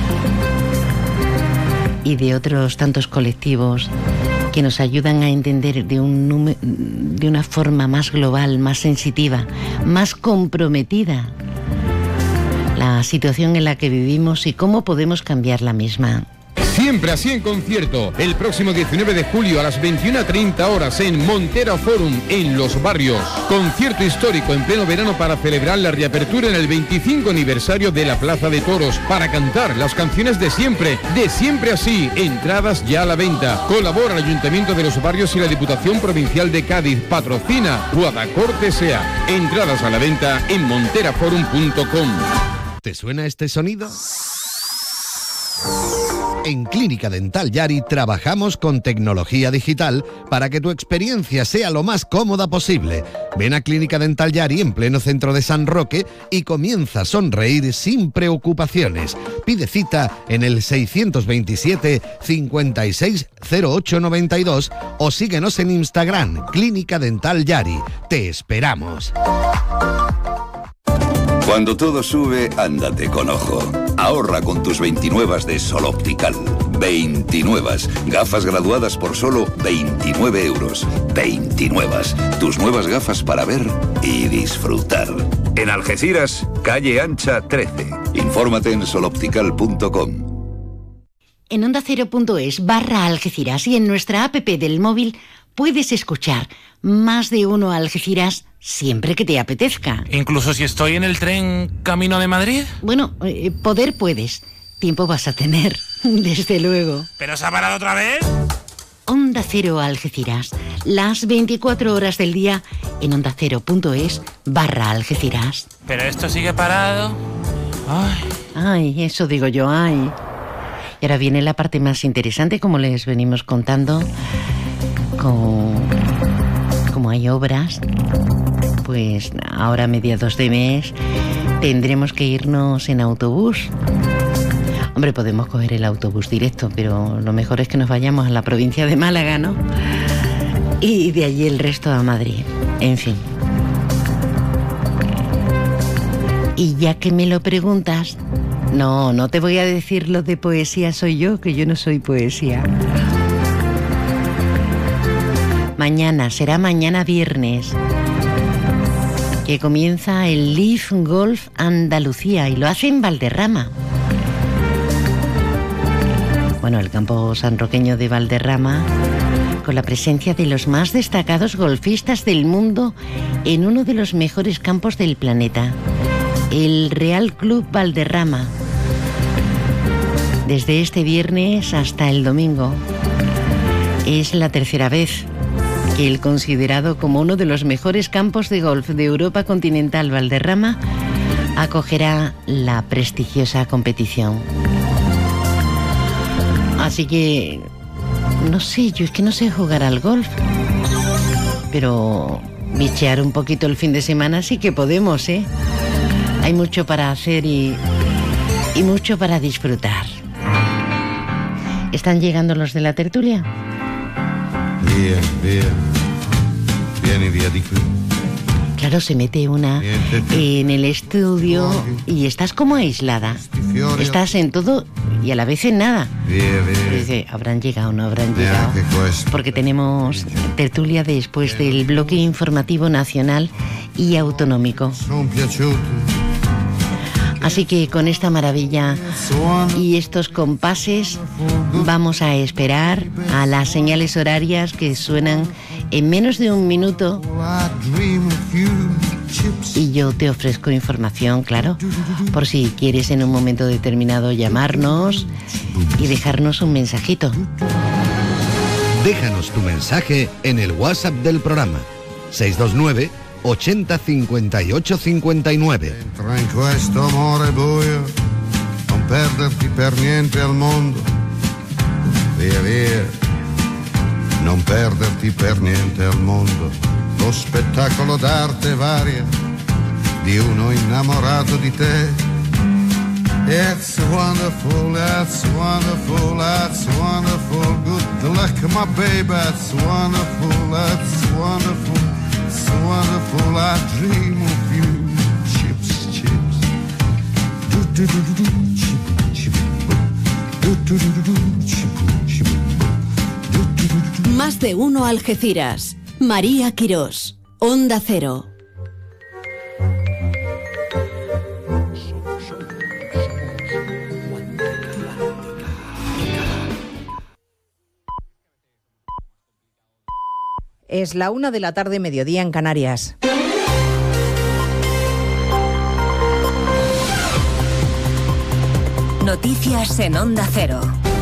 y de otros tantos colectivos que nos ayudan a entender de una forma más global, más sensitiva, más comprometida la situación en la que vivimos y cómo podemos cambiar la misma. Siempre así en concierto, el próximo 19 de julio a las 21:30 horas en Montera Forum, en Los Barrios. Concierto histórico en pleno verano para celebrar la reapertura en el 25 aniversario de la Plaza de Toros, para cantar las canciones de siempre así. Entradas ya a la venta. Colabora el Ayuntamiento de Los Barrios y la Diputación Provincial de Cádiz. Patrocina Guadacorte SEA. Entradas a la venta en monteraforum.com. ¿Te suena este sonido? En Clínica Dental Yari trabajamos con tecnología digital para que tu experiencia sea lo más cómoda posible. Ven a Clínica Dental Yari en pleno centro de San Roque y comienza a sonreír sin preocupaciones. Pide cita en el 627 56 08 92 o síguenos en Instagram, Clínica Dental Yari. Te esperamos. Cuando todo sube, ándate con ojo. Ahorra con tus 29 de Sol Optical. 29. Gafas graduadas por solo 29 euros. 29. Tus nuevas gafas para ver y disfrutar. En Algeciras, calle Ancha 13. Infórmate en soloptical.com. En ondacero.es/Algeciras y en nuestra app del móvil puedes escuchar Más de Uno Algeciras siempre que te apetezca. ¿Incluso si estoy en el tren camino de Madrid? Bueno, poder puedes. Tiempo vas a tener, desde luego. ¿Pero se ha parado otra vez? Onda Cero Algeciras. Las 24 horas del día en ondacero.es/Algeciras. ¿Pero esto sigue parado? Ay, eso digo yo, ay. Y ahora viene la parte más interesante, como les venimos contando. Como hay obras, pues ahora a mediados de mes tendremos que irnos en autobús. Hombre, podemos coger el autobús directo, pero lo mejor es que nos vayamos a la provincia de Málaga, ¿no? Y de allí el resto a Madrid. En fin. Y ya que me lo preguntas, no te voy a decir lo de poesía soy yo, que yo no soy poesía. Será mañana viernes, que comienza el Leaf Golf Andalucía y lo hace en Valderrama. Bueno, el campo sanroqueño de Valderrama, con la presencia de los más destacados golfistas del mundo en uno de los mejores campos del planeta, el Real Club Valderrama. Desde este viernes hasta el domingo. Es la tercera vez que el considerado como uno de los mejores campos de golf de Europa continental, Valderrama, acogerá la prestigiosa competición. Así que, no sé, yo es que no sé jugar al golf, pero bichear un poquito el fin de semana sí que podemos, ¿eh? Hay mucho para hacer y mucho para disfrutar. ¿Están llegando los de la tertulia? Vieni via di qui. Claro, se mete una en el estudio y estás como aislada. Estás en todo y a la vez en nada. Dice, ¿habrán llegado o no habrán llegado? Porque tenemos tertulia después del bloque informativo nacional y autonómico. Así que con esta maravilla y estos compases vamos a esperar a las señales horarias que suenan en menos de un minuto y yo te ofrezco información, claro, por si quieres en un momento determinado llamarnos y dejarnos un mensajito. Déjanos tu mensaje en el WhatsApp del programa 629 80 58 59. Entra in questo amore buio, non perderti per niente al mondo. Via via, non perderti per niente al mondo. Lo spettacolo d'arte varia di uno innamorato di te. It's wonderful, that's wonderful, that's wonderful. Good luck, my baby, that's wonderful, that's wonderful. It's wonderful, I dream of you. Chips, chips. Do do do do do, chip, chip. Do do do do do, chip, chip. Do do do do. Más de uno Algeciras. María Quirós, Onda Cero. Es la 1:00 p.m, mediodía en Canarias. Noticias en Onda Cero.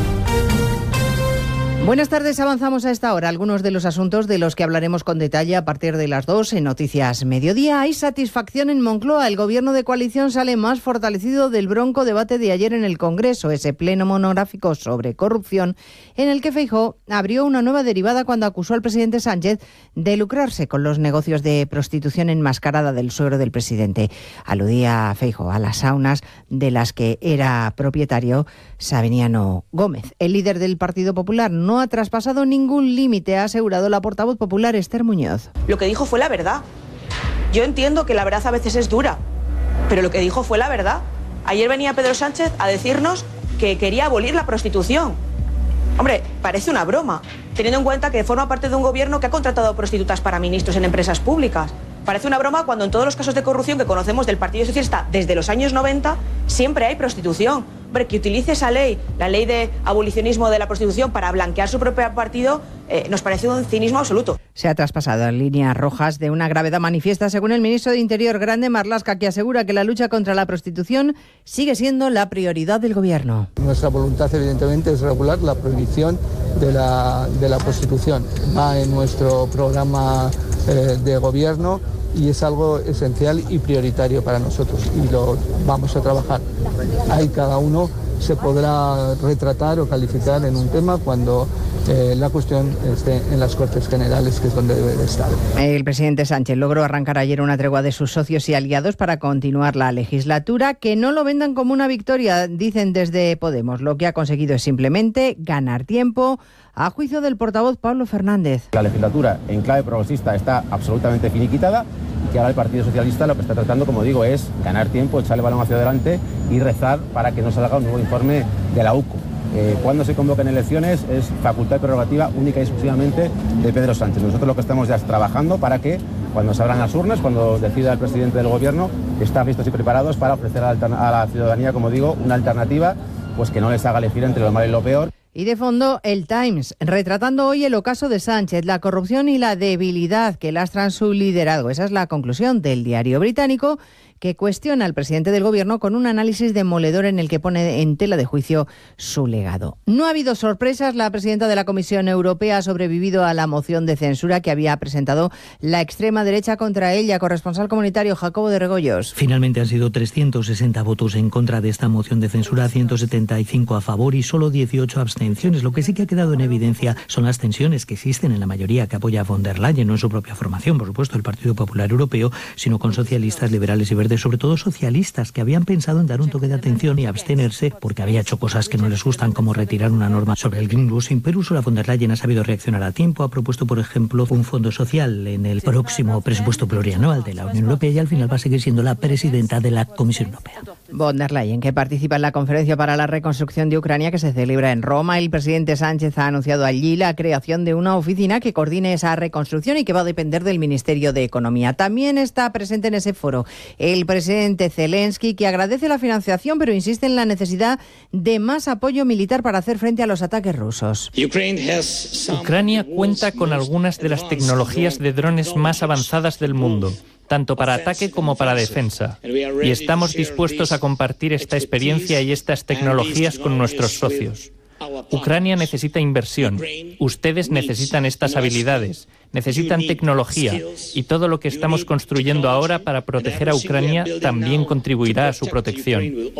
Buenas tardes, avanzamos a esta hora algunos de los asuntos de los que hablaremos con detalle a partir de las 2 en Noticias Mediodía. Hay satisfacción en Moncloa. El gobierno de coalición sale más fortalecido del bronco debate de ayer en el Congreso, ese pleno monográfico sobre corrupción, en el que Feijóo abrió una nueva derivada cuando acusó al presidente Sánchez de lucrarse con los negocios de prostitución enmascarada del suegro del presidente. Aludía Feijóo a las saunas de las que era propietario Sabiniano Gómez. El líder del Partido Popular no ha traspasado ningún límite, ha asegurado la portavoz popular Esther Muñoz. Lo que dijo fue la verdad. Yo entiendo que la verdad a veces es dura, pero lo que dijo fue la verdad. Ayer venía Pedro Sánchez a decirnos que quería abolir la prostitución. Hombre, parece una broma, teniendo en cuenta que forma parte de un gobierno que ha contratado prostitutas para ministros en empresas públicas. Parece una broma cuando en todos los casos de corrupción que conocemos del Partido Socialista desde los años 90 siempre hay prostitución. Hombre, que utilice esa ley, la ley de abolicionismo de la prostitución, para blanquear su propio partido, nos parece un cinismo absoluto. Se ha traspasado en líneas rojas de una gravedad manifiesta, según el ministro de Interior, Grande Marlaska, que asegura que la lucha contra la prostitución sigue siendo la prioridad del gobierno. Nuestra voluntad, evidentemente, es regular la prohibición de la prostitución. Va en nuestro programa de gobierno y es algo esencial y prioritario para nosotros y lo vamos a trabajar. Ahí cada uno se podrá retratar o calificar en un tema cuando la cuestión esté en las Cortes Generales, que es donde debe de estar. El presidente Sánchez logró arrancar ayer una tregua de sus socios y aliados para continuar la legislatura. Que no lo vendan como una victoria, dicen desde Podemos. Lo que ha conseguido es simplemente ganar tiempo, a juicio del portavoz Pablo Fernández. La legislatura en clave progresista está absolutamente finiquitada y que ahora el Partido Socialista lo que está tratando, como digo, es ganar tiempo, echarle balón hacia adelante y rezar para que no salga un nuevo informe de la UCO. Cuando se convoquen elecciones es facultad y prerrogativa única y exclusivamente de Pedro Sánchez. Nosotros lo que estamos ya es trabajando para que cuando se abran las urnas, cuando decida el presidente del gobierno, están listos y preparados para ofrecer a la ciudadanía, como digo, una alternativa pues que no les haga elegir entre lo malo y lo peor. Y de fondo, el Times, retratando hoy el ocaso de Sánchez, la corrupción y la debilidad que lastran su liderazgo. Esa es la conclusión del diario británico, que cuestiona al presidente del gobierno con un análisis demoledor en el que pone en tela de juicio su legado. No ha habido sorpresas. La presidenta de la Comisión Europea ha sobrevivido a la moción de censura que había presentado la extrema derecha contra ella. Corresponsal comunitario Jacobo de Regoyos. Finalmente han sido 360 votos en contra de esta moción de censura, 175 a favor y solo 18 abstenciones. Lo que sí que ha quedado en evidencia son las tensiones que existen en la mayoría que apoya a von der Leyen, no en su propia formación, por supuesto, el Partido Popular Europeo, sino con socialistas, liberales y verdes, sobre todo socialistas, que habían pensado en dar un toque de atención y abstenerse porque había hecho cosas que no les gustan, como retirar una norma sobre el greenwashing. Pero Ursula von der Leyen ha sabido reaccionar a tiempo, ha propuesto, por ejemplo, un fondo social en el próximo presupuesto plurianual de la Unión Europea y al final va a seguir siendo la presidenta de la Comisión Europea. Von der Leyen, que participa en la conferencia para la reconstrucción de Ucrania que se celebra en Roma. El presidente Sánchez ha anunciado allí la creación de una oficina que coordine esa reconstrucción y que va a depender del Ministerio de Economía. También está presente en ese foro el presidente Zelensky, que agradece la financiación pero insiste en la necesidad de más apoyo militar para hacer frente a los ataques rusos. Ucrania cuenta con algunas de las tecnologías de drones más avanzadas del mundo, tanto para ataque como para defensa. Y estamos dispuestos a compartir esta experiencia y estas tecnologías con nuestros socios. Ucrania necesita inversión. Ustedes necesitan estas habilidades, necesitan tecnología y todo lo que estamos construyendo ahora para proteger a Ucrania también contribuirá a su protección.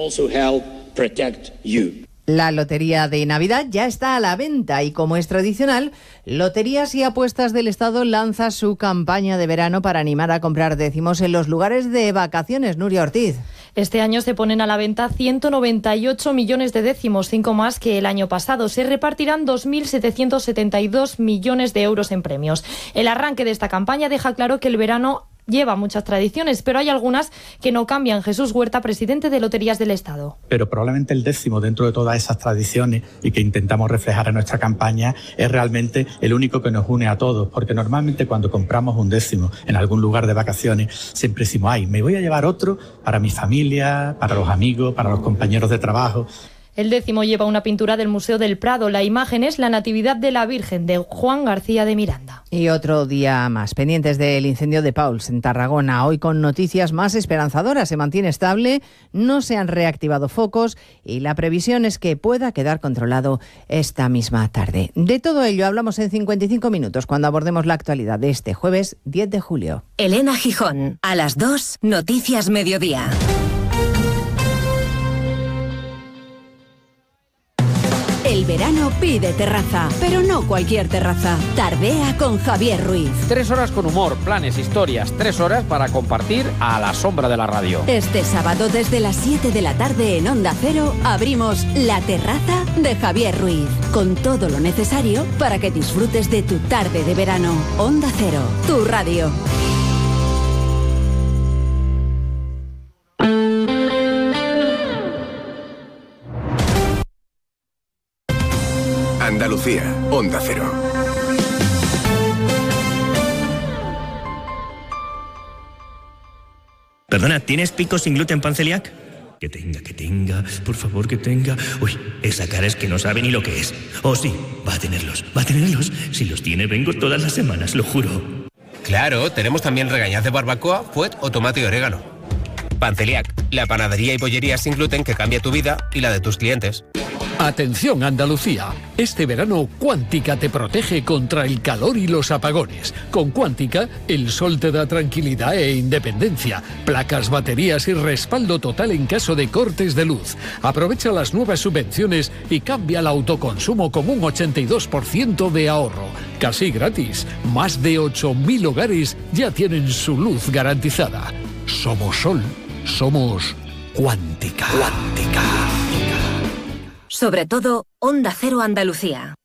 La lotería de Navidad ya está a la venta y, como es tradicional, Loterías y Apuestas del Estado lanza su campaña de verano para animar a comprar décimos en los lugares de vacaciones. Nuria Ortiz. Este año se ponen a la venta 198 millones de décimos, 5 más que el año pasado. Se repartirán 2.772 millones de euros en premios. El arranque de esta campaña deja claro que el verano lleva muchas tradiciones, pero hay algunas que no cambian. Jesús Huerta, presidente de Loterías del Estado. Pero probablemente el décimo dentro de todas esas tradiciones y que intentamos reflejar en nuestra campaña es realmente el único que nos une a todos, porque normalmente cuando compramos un décimo en algún lugar de vacaciones siempre decimos, ay, me voy a llevar otro para mi familia, para los amigos, para los compañeros de trabajo. El décimo lleva una pintura del Museo del Prado. La imagen es la Natividad de la Virgen, de Juan García de Miranda. Y otro día más, pendientes del incendio de Pauls en Tarragona. Hoy con noticias más esperanzadoras. Se mantiene estable, no se han reactivado focos y la previsión es que pueda quedar controlado esta misma tarde. De todo ello hablamos en 55 minutos cuando abordemos la actualidad de este jueves 10 de julio. Elena Gijón, a las 2, Noticias Mediodía. El verano pide terraza, pero no cualquier terraza. Tardea con Javier Ruiz. 3 horas con humor, planes, historias, 3 horas para compartir a la sombra de la radio. Este sábado desde las 7 de la tarde en Onda Cero abrimos La Terraza de Javier Ruiz, con todo lo necesario para que disfrutes de tu tarde de verano. Onda Cero, tu radio. Andalucía, Onda Cero. Perdona, ¿tienes pico sin gluten pan celiac? Que tenga, por favor que tenga. Uy, esa cara es que no sabe ni lo que es. Oh sí, va a tenerlos. Si los tiene vengo todas las semanas, lo juro. Claro, tenemos también regañaz de barbacoa, fuet o tomate y orégano. Panceliac, la panadería y bollería sin gluten que cambia tu vida y la de tus clientes. Atención Andalucía, este verano Quántica te protege contra el calor y los apagones. Con Quántica, el sol te da tranquilidad e independencia, placas, baterías y respaldo total en caso de cortes de luz. Aprovecha las nuevas subvenciones y cambia el autoconsumo con un 82% de ahorro. Casi gratis, más de 8.000 hogares ya tienen su luz garantizada. Somos sol, somos Quántica. Sobre todo, Onda Cero Andalucía.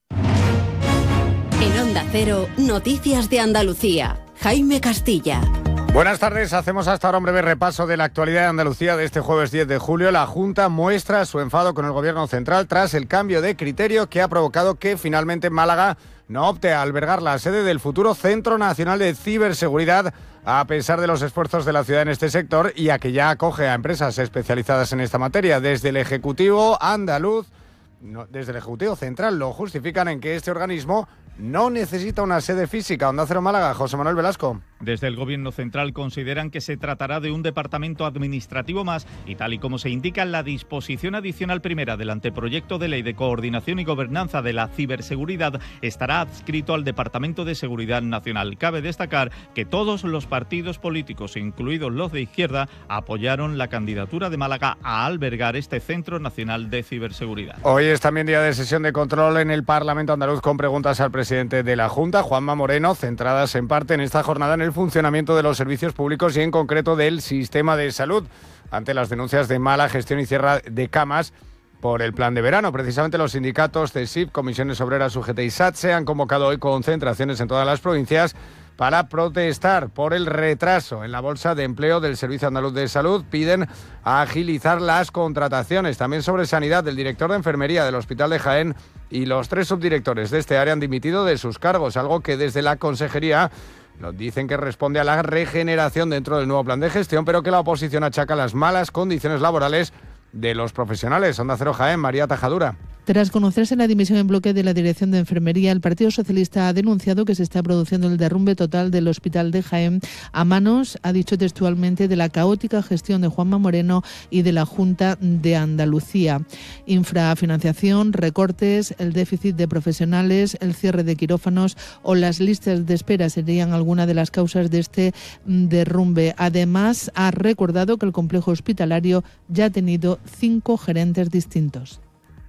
En Onda Cero, Noticias de Andalucía. Jaime Castilla. Buenas tardes, hacemos hasta ahora un breve repaso de la actualidad de Andalucía de este jueves 10 de julio. La Junta muestra su enfado con el Gobierno central tras el cambio de criterio que ha provocado que finalmente Málaga no opte a albergar la sede del futuro Centro Nacional de Ciberseguridad, a pesar de los esfuerzos de la ciudad en este sector y a que ya acoge a empresas especializadas en esta materia. Desde el Ejecutivo andaluz, desde el Ejecutivo Central lo justifican en que este organismo no necesita una sede física. Onda Cero Málaga, José Manuel Velasco. Desde el Gobierno central consideran que se tratará de un departamento administrativo más y tal y como se indica en la disposición adicional primera del anteproyecto de ley de coordinación y gobernanza de la ciberseguridad, estará adscrito al Departamento de Seguridad Nacional. Cabe destacar que todos los partidos políticos, incluidos los de izquierda, apoyaron la candidatura de Málaga a albergar este Centro Nacional de Ciberseguridad. Hoy es también día de sesión de control en el Parlamento andaluz con preguntas al presidente de la Junta, Juanma Moreno, centradas en parte en esta jornada en el funcionamiento de los servicios públicos y en concreto del sistema de salud, ante las denuncias de mala gestión y cierre de camas por el plan de verano. Precisamente los sindicatos CESIF, Comisiones Obreras, UGT y SATSE han convocado hoy concentraciones en todas las provincias para protestar por el retraso en la bolsa de empleo del Servicio Andaluz de Salud. Piden agilizar las contrataciones. También sobre sanidad, el director de enfermería del Hospital de Jaén y los 3 subdirectores de este área han dimitido de sus cargos, algo que desde la consejería nos dicen que responde a la regeneración dentro del nuevo plan de gestión, pero que la oposición achaca las malas condiciones laborales de los profesionales. Onda Cero Jaén, María Tajadura. Tras conocerse la dimisión en bloque de la Dirección de Enfermería, el Partido Socialista ha denunciado que se está produciendo el derrumbe total del Hospital de Jaén a manos, ha dicho textualmente, de la caótica gestión de Juanma Moreno y de la Junta de Andalucía. Infrafinanciación, recortes, el déficit de profesionales, el cierre de quirófanos o las listas de espera serían algunas de las causas de este derrumbe. Además, ha recordado que el complejo hospitalario ya ha tenido 5 gerentes distintos.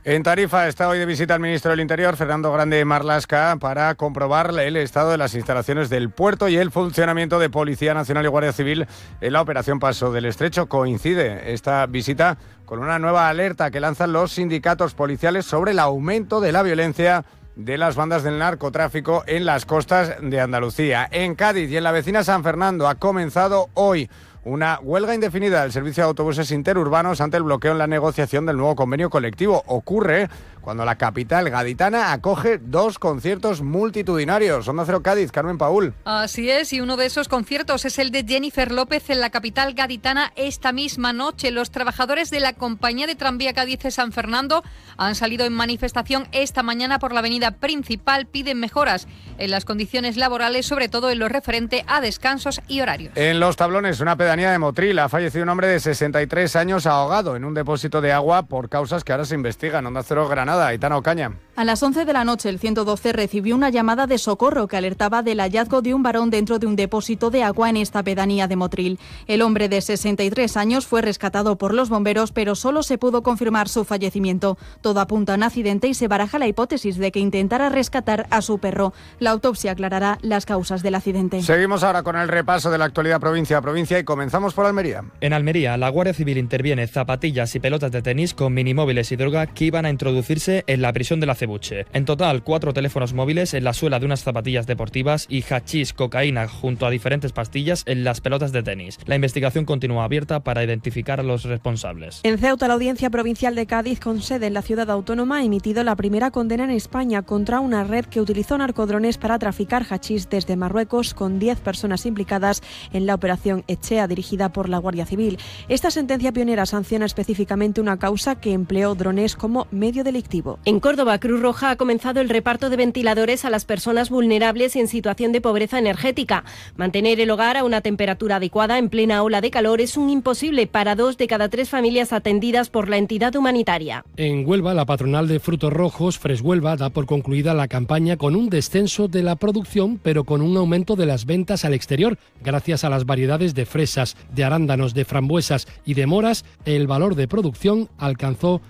En Tarifa está hoy de visita el ministro del Interior, Fernando Grande Marlaska, para comprobar el estado de las instalaciones del puerto y el funcionamiento de Policía Nacional y Guardia Civil en la Operación Paso del Estrecho. Coincide esta visita con una nueva alerta que lanzan los sindicatos policiales sobre el aumento de la violencia de las bandas del narcotráfico en las costas de Andalucía. En Cádiz y en la vecina San Fernando ha comenzado hoy una huelga indefinida del servicio de autobuses interurbanos ante el bloqueo en la negociación del nuevo convenio colectivo. Ocurre cuando la capital gaditana acoge 2 conciertos multitudinarios. Onda Cero Cádiz, Carmen Paúl. Así es, y uno de esos conciertos es el de Jennifer López en la capital gaditana esta misma noche. Los trabajadores de la compañía de tranvía Cádiz San Fernando han salido en manifestación esta mañana por la avenida principal. Piden mejoras en las condiciones laborales, sobre todo en lo referente a descansos y horarios. En Los Tablones, una pedanía de Motril, ha fallecido un hombre de 63 años ahogado en un depósito de agua por causas que ahora se investigan. Onda Cero Granada, Aitana Ocaña. A las 11 de la noche, el 112 recibió una llamada de socorro que alertaba del hallazgo de un varón dentro de un depósito de agua en esta pedanía de Motril. El hombre de 63 años fue rescatado por los bomberos, pero solo se pudo confirmar su fallecimiento. Todo apunta a un accidente y se baraja la hipótesis de que intentara rescatar a su perro. La autopsia aclarará las causas del accidente. Seguimos ahora con el repaso de la actualidad provincia a provincia y comenzamos por Almería. En Almería, la Guardia Civil interviene zapatillas y pelotas de tenis con minimóviles y droga que iban a introducirse en la prisión de la Cebuche. En total, 4 teléfonos móviles en la suela de unas zapatillas deportivas y hachís, cocaína junto a diferentes pastillas en las pelotas de tenis. La investigación continúa abierta para identificar a los responsables. En Ceuta, la Audiencia Provincial de Cádiz, con sede en la ciudad autónoma, ha emitido la primera condena en España contra una red que utilizó narcodrones para traficar hachís desde Marruecos, con 10 personas implicadas en la operación Echea, dirigida por la Guardia Civil. Esta sentencia pionera sanciona específicamente una causa que empleó drones como medio delictivo. En Córdoba, Cruz Roja ha comenzado el reparto de ventiladores a las personas vulnerables en situación de pobreza energética. Mantener el hogar a una temperatura adecuada en plena ola de calor es un imposible para 2 de cada 3 familias atendidas por la entidad humanitaria. En Huelva, la patronal de frutos rojos, Freshuelva, da por concluida la campaña con un descenso de la producción, pero con un aumento de las ventas al exterior. Gracias a las variedades de fresas, de arándanos, de frambuesas y de moras, el valor de producción alcanzó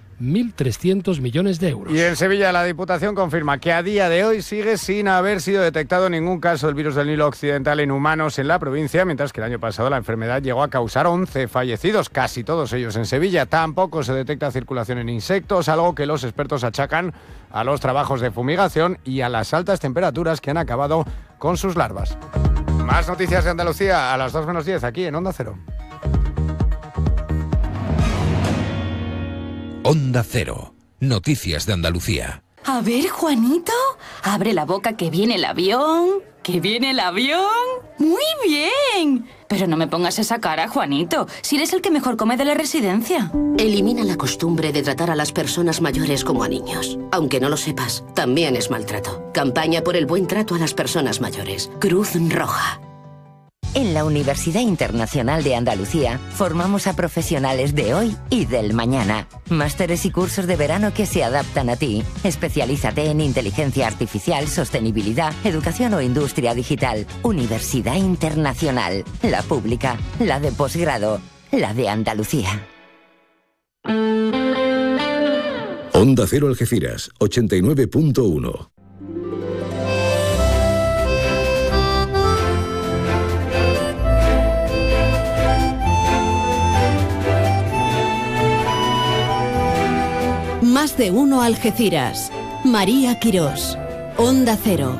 1.300 millones de euros. Y en Sevilla, la Diputación confirma que a día de hoy sigue sin haber sido detectado ningún caso del virus del Nilo Occidental en humanos en la provincia, mientras que el año pasado la enfermedad llegó a causar 11 fallecidos, casi todos ellos en Sevilla. Tampoco se detecta circulación en insectos, algo que los expertos achacan a los trabajos de fumigación y a las altas temperaturas que han acabado con sus larvas. Más noticias de Andalucía a las 2 menos 10 aquí en Onda Cero. Onda Cero. Noticias de Andalucía. A ver, Juanito, abre la boca que viene el avión. ¿Que viene el avión? ¡Muy bien! Pero no me pongas esa cara, Juanito, si eres el que mejor come de la residencia. Elimina la costumbre de tratar a las personas mayores como a niños. Aunque no lo sepas, también es maltrato. Campaña por el buen trato a las personas mayores. Cruz Roja. En la Universidad Internacional de Andalucía formamos a profesionales de hoy y del mañana. Másteres y cursos de verano que se adaptan a ti. Especialízate en inteligencia artificial, sostenibilidad, educación o industria digital. Universidad Internacional, la pública, la de posgrado, la de Andalucía. Onda Cero Algeciras, 89.1. Más de uno Algeciras. María Quirós. Onda Cero.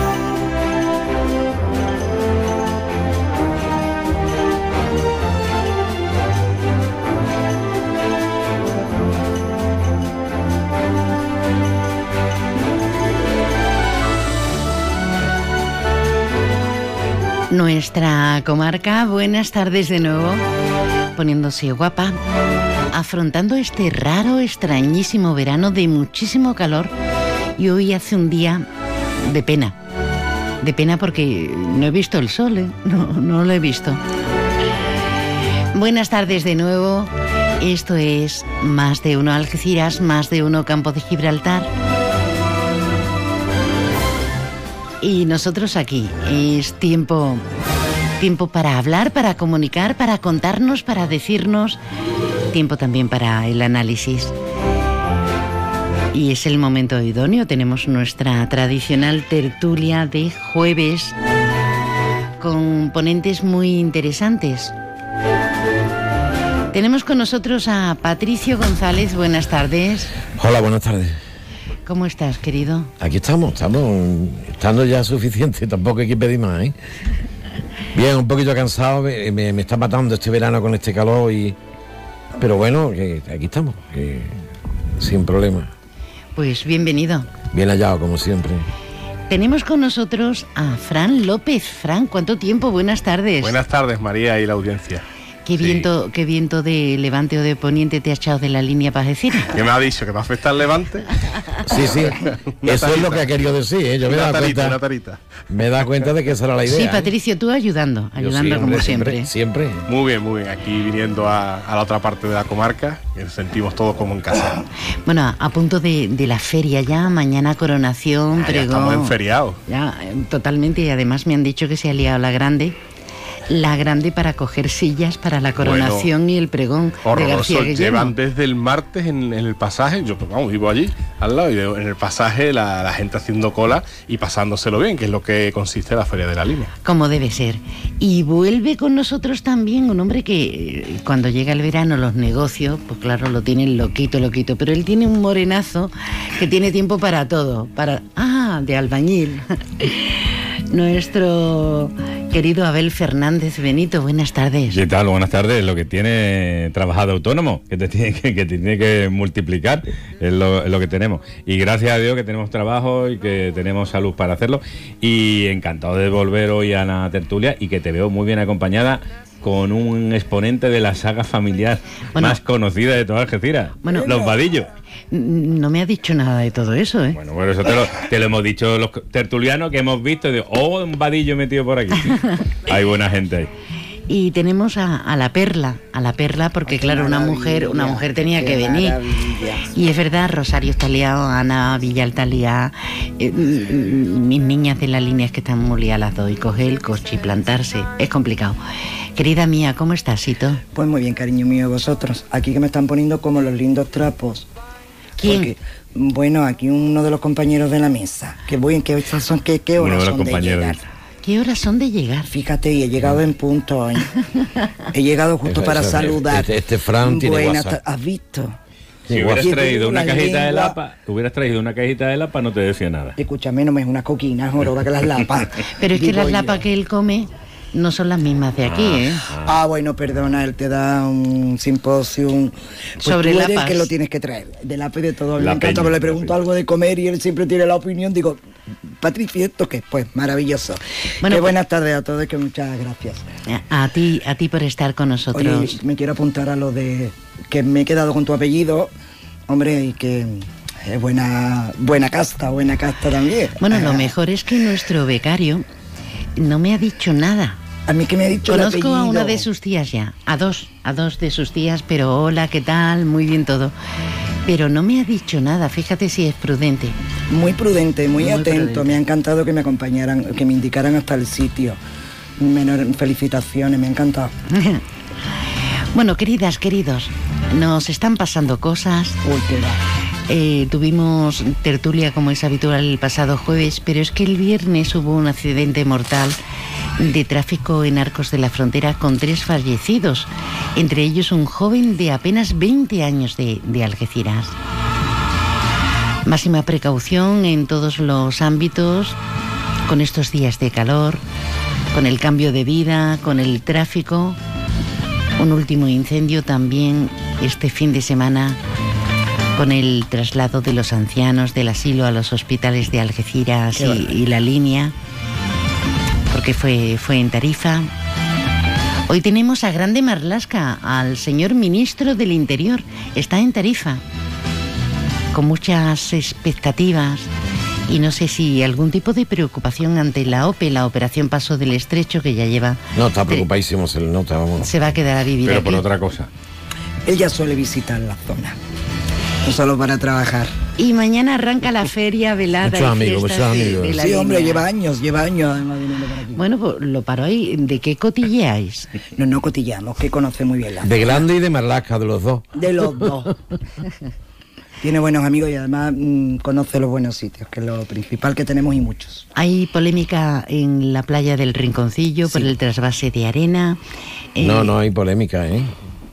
Nuestra comarca, buenas tardes de nuevo, poniéndose guapa, afrontando este raro, extrañísimo verano de muchísimo calor, y hoy hace un día de pena porque no he visto el sol, no lo he visto. Buenas tardes de nuevo, esto es Más de uno Algeciras, Más de uno Campo de Gibraltar. Y nosotros aquí, es tiempo para hablar, para comunicar, para contarnos, para decirnos, tiempo también para el análisis. Y es el momento idóneo. Tenemos nuestra tradicional tertulia de jueves con ponentes muy interesantes. Tenemos con nosotros a Patricio González. Buenas tardes. Hola, buenas tardes. ¿Cómo estás, querido? Aquí estamos estando ya suficiente, tampoco hay que pedir más, ¿eh? Bien, un poquito cansado, me está matando este verano con este calor, pero bueno, que aquí estamos, sin problema. Pues bienvenido. Bien hallado, como siempre. Tenemos con nosotros a Fran López. Fran, ¿cuánto tiempo? Buenas tardes. Buenas tardes, María y la audiencia. ¿Qué viento de levante o de poniente te ha echado de la línea para decir? ¿Qué me ha dicho? ¿Que va a afectar el levante? Sí. Eso es lo que ha querido decir, ¿eh? Yo me he dado cuenta de que esa era la idea. Sí, Patricio, tú ayudando como siempre. Siempre. Muy bien. Aquí viniendo a la otra parte de la comarca, que nos sentimos todos como en casa. Bueno, a punto de la feria ya, mañana coronación, pregón. Ya estamos en feriado. Ya, totalmente, y además me han dicho que se ha liado la grande para coger sillas para la coronación y el pregón de García Guillermo. Llevan desde el martes en el pasaje, yo vivo allí al lado, y en el pasaje la gente haciendo cola y pasándoselo bien, que es lo que consiste la Feria de la Línea. Como debe ser. Y vuelve con nosotros también un hombre que cuando llega el verano los negocios, pues claro, lo tienen loquito, pero él tiene un morenazo que tiene tiempo para todo, de albañil. Nuestro querido Abel Fernández Benito, buenas tardes. ¿Qué tal? Buenas tardes. Lo que tiene trabajar de autónomo, que te tiene que multiplicar, es lo que tenemos. Y gracias a Dios que tenemos trabajo y que tenemos salud para hacerlo. Y encantado de volver hoy a la tertulia y que te veo muy bien acompañada con un exponente de la saga familiar más conocida de toda Algeciras, los Vadillo. No me ha dicho nada de todo eso, ¿eh? Bueno, eso te lo hemos dicho los tertulianos que hemos visto. Un Vadillo metido por aquí. Hay buena gente ahí. Y tenemos a la Perla, porque claro, una mujer tenía que venir. Maravilla. Y es verdad, Rosario está liado, Ana Villal está liada, mis niñas de la línea es que están muy liadas las dos, y coger el coche y plantarse, es complicado. Querida mía, ¿cómo estás, Sito? Pues muy bien, cariño mío, vosotros. Aquí que me están poniendo como los lindos trapos. ¿Quién? Porque, aquí uno de los compañeros de la mesa. ¿Qué horas son de llegar? ¿Qué horas son de llegar? Fíjate, y he llegado en punto hoy. He llegado justo para saludar. Este Fran tiene WhatsApp. ¿Has visto? Si hubieras traído una cajita de lapa, no te decía nada. Escúchame, no me es una coquina, es mejor que las lapas. Pero es que las lapas que él come no son las mismas de aquí, ¿eh? Bueno, perdona, él te da un simposio sobre lapas. Eres que lo tienes que traer, de lapa y de todo. Me encanta, pero le pregunto algo de comer y él siempre tiene la opinión. Digo, Patricio, ¿esto qué? Pues maravilloso. Bueno, buenas tardes a todos, que muchas gracias. A ti por estar con nosotros. Oye, me quiero apuntar a lo de que me he quedado con tu apellido, hombre, y que es buena casta también. Bueno, lo mejor es que nuestro becario no me ha dicho nada. A mí que me ha dicho Conozco el apellido. A una de sus tías ya, a dos de sus tías, pero hola, ¿qué tal? Muy bien todo. Pero no me ha dicho nada, fíjate si es prudente. Muy prudente, muy atento. Prudente. Me ha encantado que me acompañaran, que me indicaran hasta el sitio. Felicitaciones, me ha encantado. Bueno, queridos, nos están pasando cosas. Tuvimos tertulia como es habitual el pasado jueves, pero es que el viernes hubo un accidente mortal de tráfico en Arcos de la Frontera con 3 fallecidos, entre ellos un joven de apenas 20 años de Algeciras. Máxima precaución en todos los ámbitos, con estos días de calor, con el cambio de vida, con el tráfico. Un último incendio también este fin de semana, con el traslado de los ancianos del asilo a los hospitales de Algeciras y la línea, porque fue en Tarifa. Hoy tenemos a Grande Marlaska, al señor ministro del Interior. Está en Tarifa, con muchas expectativas y no sé si algún tipo de preocupación ante la OPE, la Operación Paso del Estrecho, que ya lleva... No, está preocupadísimo, vamos. Se va a quedar a vivir pero aquí. Por otra cosa. Ella suele visitar la zona, no solo para trabajar. Y mañana arranca la feria velada. Muchos amigos. De la hombre, lleva años además viniendo por aquí. Bueno, pues lo paro ahí. ¿De qué cotilleáis? No cotilleamos, que conoce muy bien la de Grande y de Marlaska, de los dos. De los dos. tiene buenos amigos y además conoce los buenos sitios, que es lo principal que tenemos y muchos. Hay polémica en la playa del Rinconcillo por el trasvase de arena. No hay polémica, ¿eh?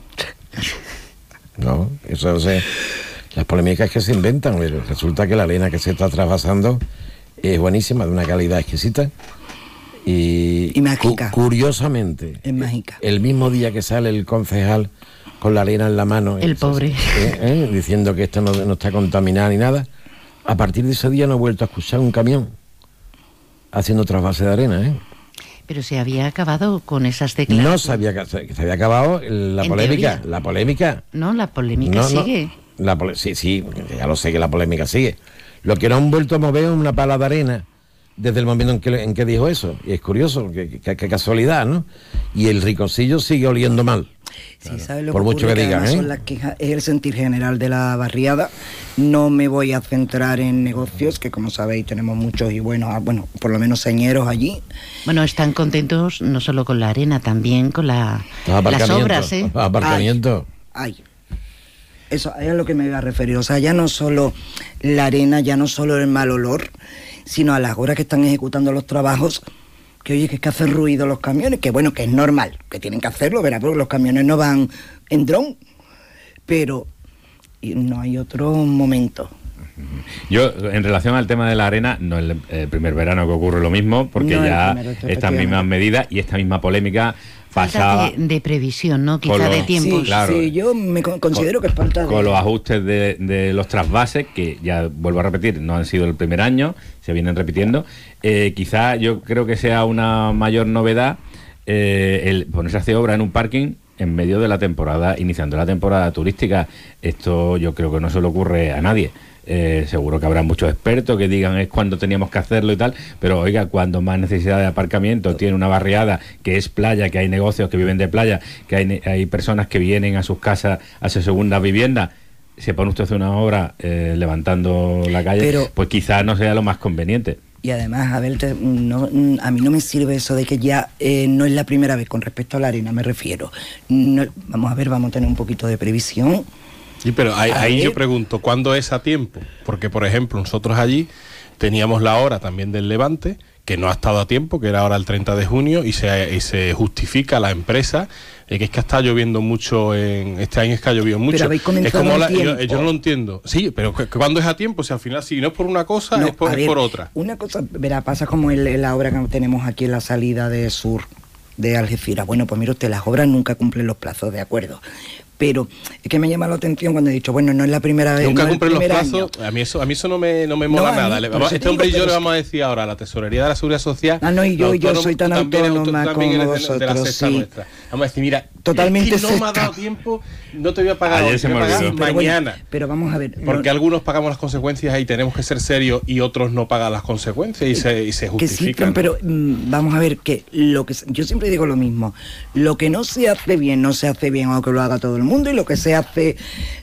No, eso las polémicas que se inventan, pero resulta que la arena que se está trasvasando es buenísima, de una calidad exquisita. Y mágica. Curiosamente, es mágica. El mismo día que sale el concejal con la arena en la mano, el pobre, diciendo que esto no está contaminada ni nada, a partir de ese día no he vuelto a escuchar un camión haciendo trasvase de arena, Pero se había acabado con esas declaraciones. No sabía que se había acabado la polémica. Teoría. La polémica. No, la polémica sigue. Sí, ya lo sé que la polémica sigue. Lo que no han vuelto a mover es una pala de arena desde el momento en que dijo eso. Y es curioso, que casualidad, ¿no? Y el Rinconcillo sigue oliendo mal. Sí, ¿sabes lo por que mucho ocurre? que digan, Son las quejas, es el sentir general de la barriada. No me voy a centrar en negocios, que como sabéis tenemos muchos y bueno, por lo menos señeros allí. Bueno, están contentos no solo con la arena, también con las obras, Aparcamiento. Eso es a lo que me iba a referir. O sea, ya no solo la arena, ya no solo el mal olor, sino a las horas que están ejecutando los trabajos, que oye, que es que hacen ruido los camiones, que bueno, que es normal, que tienen que hacerlo, ¿verdad? Porque los camiones no van en dron, pero no hay otro momento. Yo, en relación al tema de la arena, no es el primer verano que ocurre lo mismo, porque no ya estas mismas medidas y esta misma polémica pasaba de previsión, ¿no? Quizá de tiempo. Sí, claro. Sí, yo me considero que es falta de... Con los ajustes de los trasvases, que ya vuelvo a repetir, no han sido el primer año, se vienen repitiendo. Quizá yo creo que sea una mayor novedad el ponerse a hacer obra en un parking en medio de la temporada, iniciando la temporada turística. Esto yo creo que no se le ocurre a nadie. Seguro que habrá muchos expertos que digan es cuando teníamos que hacerlo y tal, pero oiga, cuando más necesidad de aparcamiento tiene una barriada que es playa, que hay negocios que viven de playa, que hay personas que vienen a sus casas a su segunda vivienda, se pone usted a hacer una obra levantando la calle, pero, pues quizás no sea lo más conveniente. Y además, Abel, a mí no me sirve eso de que ya no es la primera vez, con respecto a la arena me refiero. No, vamos a tener un poquito de previsión. Sí, pero ahí yo pregunto, ¿cuándo es a tiempo? Porque, por ejemplo, nosotros allí teníamos la hora también del Levante, que no ha estado a tiempo, que era ahora el 30 de junio, y se justifica la empresa, que es que está lloviendo mucho, este año es que ha llovido mucho. Pero habéis comenzado es como yo no lo entiendo. Sí, pero ¿cuándo es a tiempo? Si al final, si no es por una cosa, no, es por otra. Una cosa, verá, pasa como la obra que tenemos aquí en la salida de sur de Algeciras. Bueno, pues mire usted, las obras nunca cumplen los plazos, de acuerdo. Pero es que me llama la atención cuando he dicho, bueno, no es la primera vez. Nunca cumplen los plazos. A mí eso no me mola nada. Este hombre y yo le vamos a decir ahora a la Tesorería de la Seguridad Social. Y yo soy tan autónoma como vosotros. De la sexta nuestra. Vamos a decir, mira, totalmente es que no me ha dado tiempo, no te voy a pagar hoy, te voy a pagar mañana. Pero vamos a ver. Porque algunos pagamos las consecuencias y tenemos que ser serios y otros no pagan las consecuencias y se justifican. Sí, pero vamos a ver que yo siempre digo lo mismo. Lo que no se hace bien, no se hace bien aunque lo haga todo el mundo, y lo que se hace,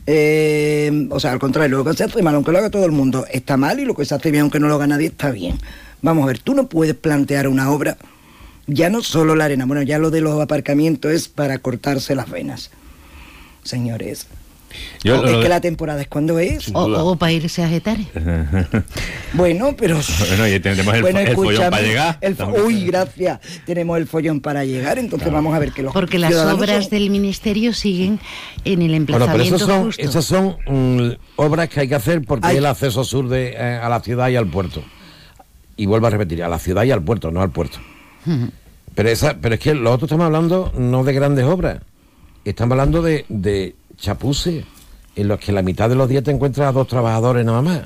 o sea, al contrario, lo que se hace mal aunque lo haga todo el mundo está mal, y lo que se hace bien aunque no lo haga nadie está bien. Vamos a ver, tú no puedes plantear una obra, ya no solo la arena, bueno, ya lo de los aparcamientos es para cortarse las venas, señores. Es que la temporada es cuando es. O para irse a Getares. Bueno, pero... Bueno, y tenemos el follón para llegar. Uy, gracias. Tenemos el follón para llegar, entonces vamos a ver que los Porque las obras del Ministerio siguen en el emplazamiento pero esas son obras que hay que hacer porque es el acceso sur a la ciudad y al puerto. Y vuelvo a repetir, a la ciudad y al puerto, no al puerto. Pero es que los otros estamos hablando no de grandes obras. Estamos hablando de chapuces en los que la mitad de los días te encuentras a 2 trabajadores nada más.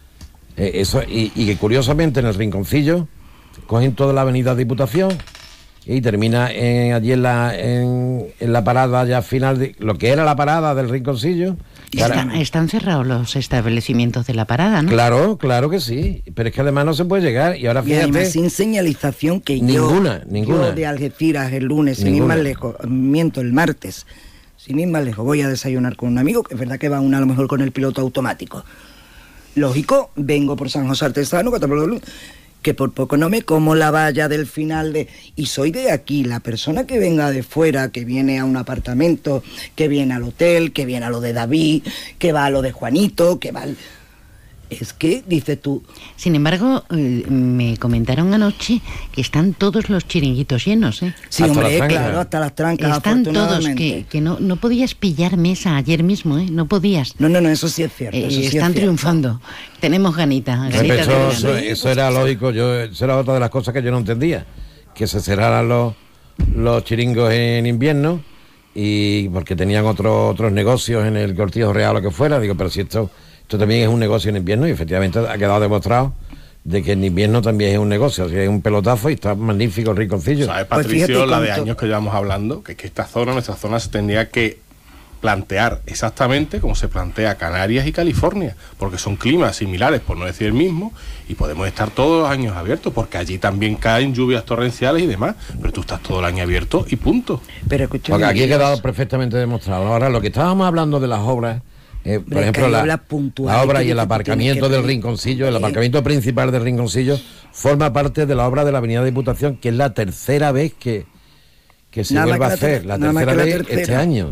Y que curiosamente en el Rinconcillo cogen toda la avenida Diputación y termina allí en la parada ya final de lo que era la parada del Rinconcillo. Están cerrados los establecimientos de la parada, ¿no? Claro que sí, pero es que además no se puede llegar y ahora fíjate... Y además sin señalización que ninguna. Yo de Algeciras el lunes, sin ir más lejos, el martes, sin ir más lejos, voy a desayunar con un amigo, que es verdad que va a lo mejor con el piloto automático. Lógico, vengo por San José Artesano, que por poco no me como la valla del final de... Y soy de aquí, la persona que venga de fuera, que viene a un apartamento, que viene al hotel, que viene a lo de David, que va a lo de Juanito, que va al... Es que, dices tú... Sin embargo, me comentaron anoche que están todos los chiringuitos llenos, ¿eh? Sí, hasta hombre, claro, hasta las trancas, están todos, que no podías pillar mesa ayer mismo, ¿eh? No podías. No, eso sí es cierto. Eso sí están triunfando. Tenemos ganita. Eso era lógico, eso era otra de las cosas que yo no entendía, que se cerraran los chiringos en invierno, y porque tenían otros negocios en el Cortijo Real o lo que fuera. Digo, pero si esto también es un negocio en invierno, y efectivamente ha quedado demostrado de que en invierno también es un negocio, o sea, es un pelotazo y está magnífico el rinconcillo. ¿Sabes, Patricio, pues la de años que llevamos hablando? Que nuestra zona se tendría que plantear exactamente como se plantea Canarias y California, porque son climas similares, por no decir el mismo, y podemos estar todos los años abiertos, porque allí también caen lluvias torrenciales y demás, pero tú estás todo el año abierto y punto. Pero escucha, porque aquí ha quedado perfectamente demostrado. Ahora, lo que estábamos hablando de las obras, por ejemplo, la obra y el aparcamiento del Rinconcillo, el aparcamiento principal del Rinconcillo, forma parte de la obra de la Avenida Diputación, que es la tercera vez que se vuelve a hacer, la tercera vez este año.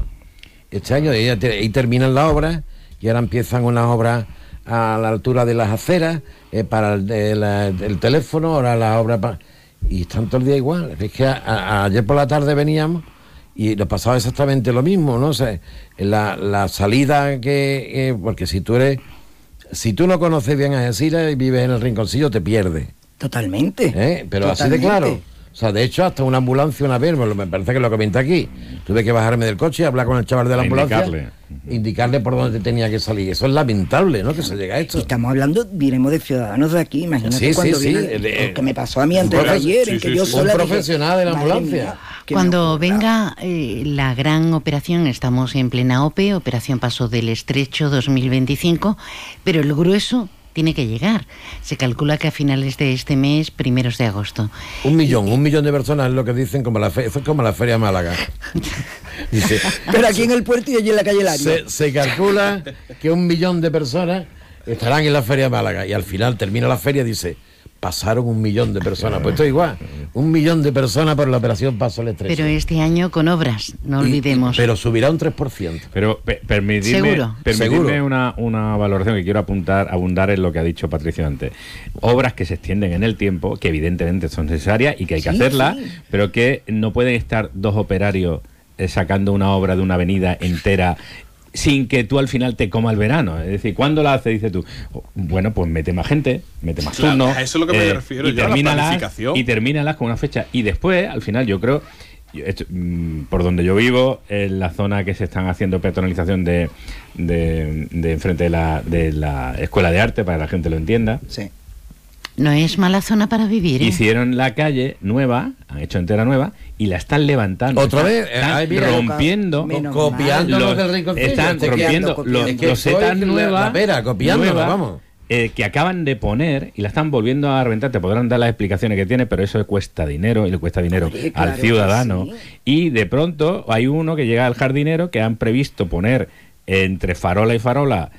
Y terminan la obra, y ahora empiezan unas obras a la altura de las aceras, para el teléfono, ahora las obras y están todo el día igual. Es que ayer por la tarde veníamos y nos pasaba exactamente lo mismo, ¿no? O sea, la salida porque si tú no conoces bien a Algeciras y vives en el Rinconcillo, te pierdes. Totalmente. Pero así de claro. O sea, de hecho, hasta una ambulancia una vez, me parece que lo comenté aquí, tuve que bajarme del coche y hablar con el chaval de la ambulancia, indicarle por dónde tenía que salir. Eso es lamentable, ¿no? Que se llega a esto. Y estamos hablando, diremos, de ciudadanos de aquí. Imagínate cuando viene, lo que me pasó a mí antes de ayer, en que yo sola un profesional de la ambulancia. Cuando venga la gran operación, estamos en plena OPE, Operación Paso del Estrecho 2025, pero el grueso tiene que llegar. Se calcula que a finales de este mes, primeros de agosto. Un millón de personas es lo que dicen, eso es como la Feria Málaga. Dice, pero aquí en el puerto y allí en la calle Lario. Se calcula que 1 millón de personas estarán en la Feria Málaga, y al final termina la feria y dice, pasaron 1 millón de personas. Pues esto es igual, 1 millón de personas por la operación Paso del Estrecho. Pero este año con obras, no olvidemos. Pero subirá un 3%. Pero permitidme una valoración que quiero abundar en lo que ha dicho Patricio antes. Obras que se extienden en el tiempo, que evidentemente son necesarias y que hay que hacerlas, pero que no pueden estar 2 operarios sacando una obra de una avenida entera sin que tú al final te coma el verano. Es decir, ¿cuándo la haces? Dices tú, bueno, pues mete más gente, mete más turnos. A eso es lo que me refiero, yo a la planificación. Y termínalas con una fecha. Y después, al final, yo creo, por donde yo vivo, en la zona que se están haciendo peatonalización de enfrente de la Escuela de Arte, para que la gente lo entienda. Sí. No es mala zona para vivir, ¿eh? Hicieron la calle nueva, han hecho entera nueva, y la están levantando. Otra vez, rompiendo, copiando los del Rinconcillo. Están rompiendo los setas nuevas, vamos. Que acaban de poner y la están volviendo a reventar. Te podrán dar las explicaciones que tiene, pero eso cuesta dinero, y le cuesta dinero al ciudadano. Y de pronto hay uno que llega al jardinero, que han previsto poner entre farola y farola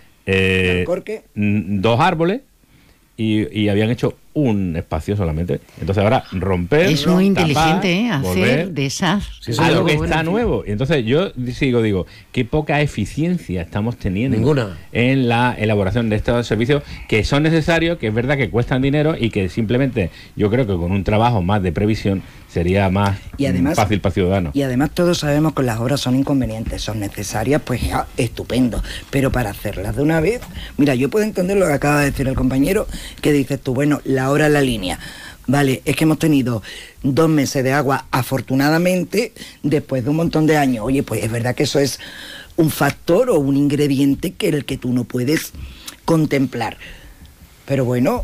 2 árboles, y habían hecho un espacio solamente. Entonces ahora romper, es muy inteligente, tapar, hacer, deshacer algo que está nuevo. Y entonces yo digo, qué poca eficiencia estamos teniendo en la elaboración de estos servicios, que son necesarios, que es verdad que cuestan dinero, y que simplemente yo creo que con un trabajo más de previsión sería más fácil para el ciudadano. Y además todos sabemos que las obras son inconvenientes, son necesarias, pues ya, estupendo, pero para hacerlas de una vez, mira, yo puedo entender lo que acaba de decir el compañero, que dices tú, bueno, la hora en la línea, vale, es que hemos tenido 2 meses de agua, afortunadamente, después de un montón de años. Oye, pues es verdad que eso es un factor o un ingrediente que el que tú no puedes contemplar, pero bueno,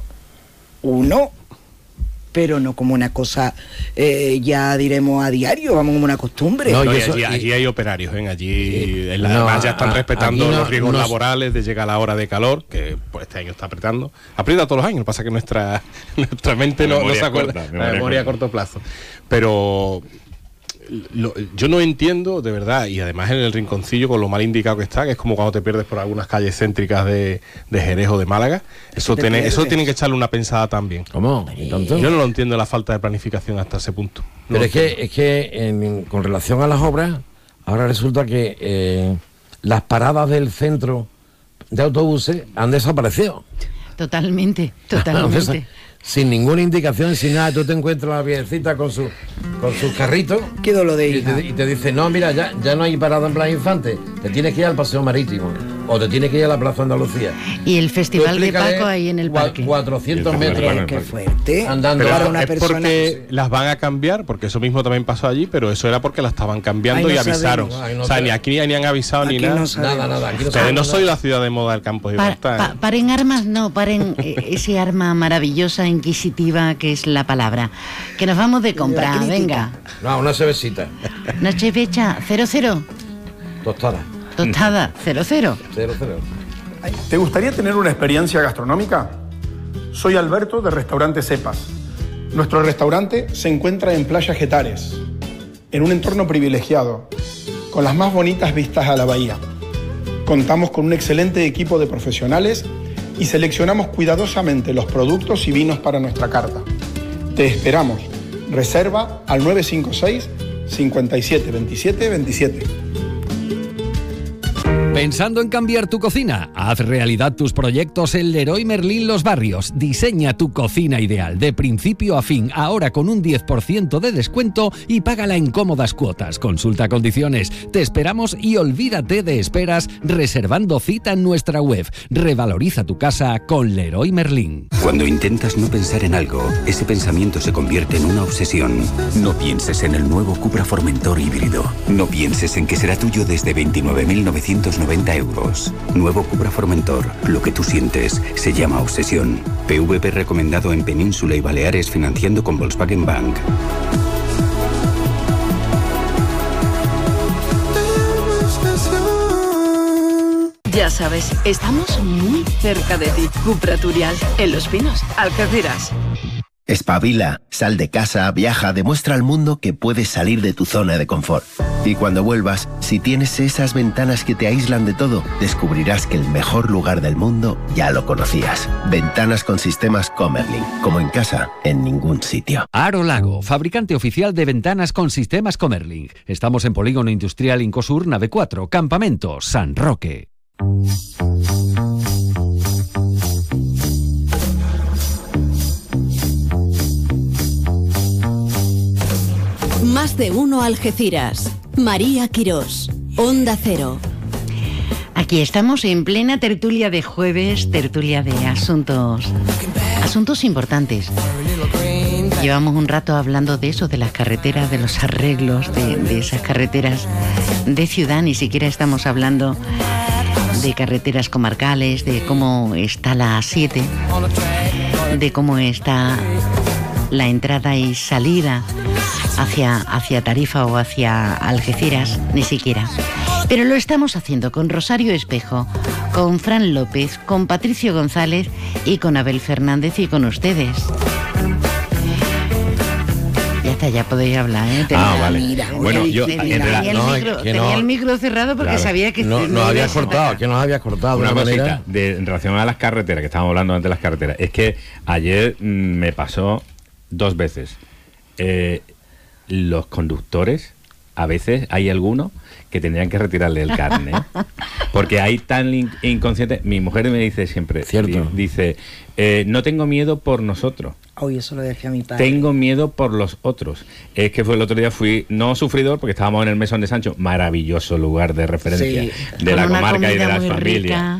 pero no como una cosa, ya diremos a diario, vamos, como una costumbre. No, allí hay operarios, allí además ya están respetando los riesgos laborales de llegar a la hora de calor, que pues este año está apretando. Aprieta todos los años, lo que pasa es que nuestra mente no se acuerda, la memoria a corto plazo. Pero yo no entiendo, de verdad, y además en el rinconcillo con lo mal indicado que está, que es como cuando te pierdes por algunas calles céntricas de Jerez o de Málaga, eso tienen que echarle una pensada también. ¿Cómo? ¿Tanto? Yo no lo entiendo, la falta de planificación hasta ese punto. No. Pero es que con relación a las obras, ahora resulta que las paradas del centro de autobuses han desaparecido. Totalmente. Sin ninguna indicación, sin nada. Tú te encuentras a la viejecita con sus carritos. Qué dolor de hija. Y te dice, no, mira, ya no hay parada en Plaza Infante. Te tienes que ir al Paseo Marítimo. O te tienes que ir a la Plaza Andalucía. Y el Festival de Paco ahí en el parque. 400 metros. Qué fuerte. Andando. Para una es persona, porque las van a cambiar, porque eso mismo también pasó allí, pero eso era porque la estaban cambiando y avisaron. O sea, ni aquí ni han avisado ni nada. Nada. Pero no soy la ciudad de moda del campo de Gibraltar. Paren armas, no, paren ese arma maravillosa, inquisitiva, que es la palabra. Que nos vamos de compra, venga. No, una cervecita. Noche fecha, 00. Tostada. 00. ¿Te gustaría tener una experiencia gastronómica? Soy Alberto de Restaurante Cepas. Nuestro restaurante se encuentra en Playa Getares, en un entorno privilegiado, con las más bonitas vistas a la bahía. Contamos con un excelente equipo de profesionales y seleccionamos cuidadosamente los productos y vinos para nuestra carta. Te esperamos. Reserva al 956 57 27 27. ¿Pensando en cambiar tu cocina? Haz realidad tus proyectos en Leroy Merlin Los Barrios. Diseña tu cocina ideal de principio a fin, ahora con un 10% de descuento y págala en cómodas cuotas. Consulta condiciones. Te esperamos y olvídate de esperas reservando cita en nuestra web. Revaloriza tu casa con Leroy Merlin. Cuando intentas no pensar en algo, ese pensamiento se convierte en una obsesión. No pienses en el nuevo Cupra Formentor híbrido. No pienses en que será tuyo desde 29.990 euros. Nuevo Cupra Formentor. Lo que tú sientes se llama obsesión. PVP recomendado en Península y Baleares financiando con Volkswagen Bank. Ya sabes, estamos muy cerca de ti. Cupra Turial, en Los Pinos, Algeciras. Espabila, sal de casa, viaja, demuestra al mundo que puedes salir de tu zona de confort. Y cuando vuelvas, si tienes esas ventanas que te aíslan de todo, descubrirás que el mejor lugar del mundo ya lo conocías. Ventanas con sistemas Comerlin, como en casa, en ningún sitio. Aro Lago, fabricante oficial de ventanas con sistemas Comerlin. Estamos en Polígono Industrial Incosur, nave 4, Campamento, San Roque. Más de uno Algeciras. María Quirós, Onda Cero. Aquí estamos en plena tertulia de jueves, tertulia de asuntos importantes. Llevamos un rato hablando de eso, de las carreteras, de los arreglos de esas carreteras de ciudad. Ni siquiera estamos hablando de carreteras comarcales, de cómo está la A7, de cómo está la entrada y salida hacia Tarifa o hacia Algeciras, ni siquiera. Pero lo estamos haciendo con Rosario Espejo, con Fran López, con Patricio González y con Abel Fernández y con ustedes. Ya está, ya podéis hablar, ¿eh? Vale. Mira, bueno, yo tenía el micro cerrado porque sabía que nos habías cortado. Una cosita en relación a las carreteras, que estábamos hablando antes de las carreteras, es que ayer me pasó 2 veces. Los conductores, a veces hay algunos que tendrían que retirarle el carnet, porque hay tan inconscientes. Mi mujer me dice siempre, cierto, dice, no tengo miedo por nosotros. Hoy eso lo decía mi padre. Tengo miedo por los otros. Es que fue el otro día, fui no sufridor, porque estábamos en el Mesón de Sancho, maravilloso lugar de referencia, sí, de la comarca y de las familias.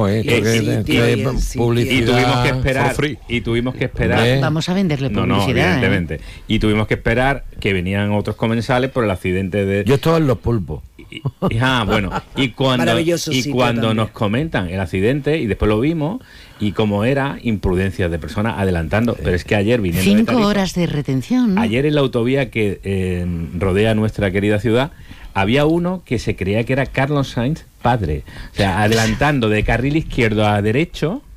Y tuvimos que esperar. Vamos a venderle publicidad. No, evidentemente. Y tuvimos que esperar que venían otros comensales por el accidente de. Yo estaba en Los Pulpos. Y cuando nos comentan el accidente, y después lo vimos, y como era imprudencia de personas adelantando, pero es que ayer viniendo 5 de Tarifa, horas de retención, ¿no? Ayer en la autovía que rodea nuestra querida ciudad, había uno que se creía que era Carlos Sainz padre, o sea, adelantando de carril izquierdo a derecho,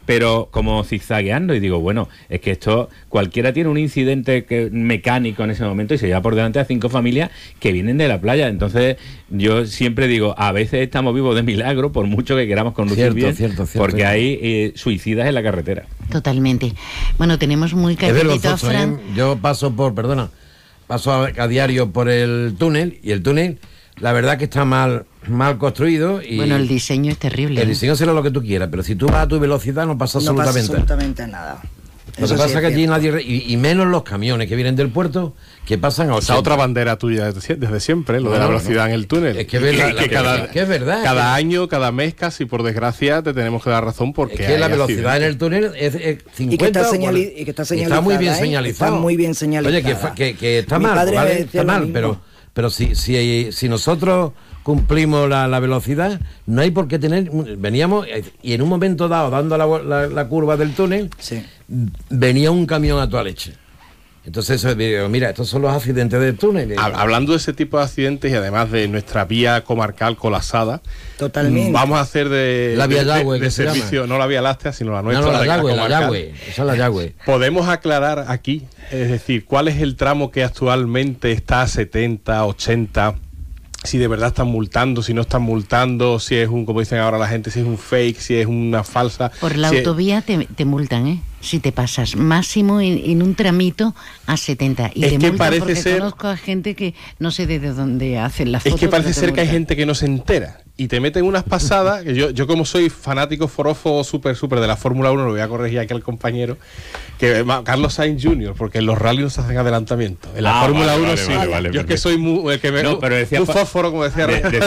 pero como zigzagueando, y digo, bueno, es que esto, cualquiera tiene un incidente mecánico en ese momento y se lleva por delante a 5 familias que vienen de la playa. Entonces yo siempre digo, a veces estamos vivos de milagro, por mucho que queramos conducir bien, porque hay suicidas en la carretera. Totalmente. Bueno, tenemos muy calentito a Fran. Yo paso a diario por el túnel, y el túnel, la verdad que está mal construido. Y bueno, el diseño es terrible. El diseño será lo que tú quieras, pero si tú vas a tu velocidad no pasa absolutamente nada. Lo que pasa es que allí nadie, y menos los camiones que vienen del puerto, que pasan a 80. Esa otra bandera tuya desde siempre, lo de la velocidad en el túnel. Es que es verdad. Cada año, cada mes casi, por desgracia, te tenemos que dar razón porque es que la velocidad en el túnel es 50. Y que está señalizada. Está muy bien señalizado. Está muy bien señalizado. Oye, que está mal, ¿vale? Está mal, pero si nosotros cumplimos la velocidad, no hay por qué veníamos, y en un momento dado, dando la curva del túnel, venía un camión a toda leche. Entonces, mira, estos son los accidentes del túnel. Hablando de ese tipo de accidentes y además de nuestra vía comarcal colapsada, totalmente. Vamos a hacer de servicio, no la vía láctea, sino la nuestra. La Yagüe, esa es la Yagüe. Podemos aclarar aquí, es decir, cuál es el tramo que actualmente está a 70, 80, si de verdad están multando, si no están multando, si es como dicen ahora la gente, si es un fake, si es una falsa. Por la autovía te multan, si te pasas máximo en un tramito a 70. Y te multan porque conozco a gente que no sé desde dónde hacen las fotos. Es que parece ser que hay gente que no se entera y te meten unas pasadas, que yo como soy fanático forofo súper de la Fórmula 1, lo voy a corregir aquí al compañero, que Carlos Sainz Jr., porque en los rallies no se hacen adelantamientos. En la Fórmula 1 sí. Yo es que soy muy fósforo, como decía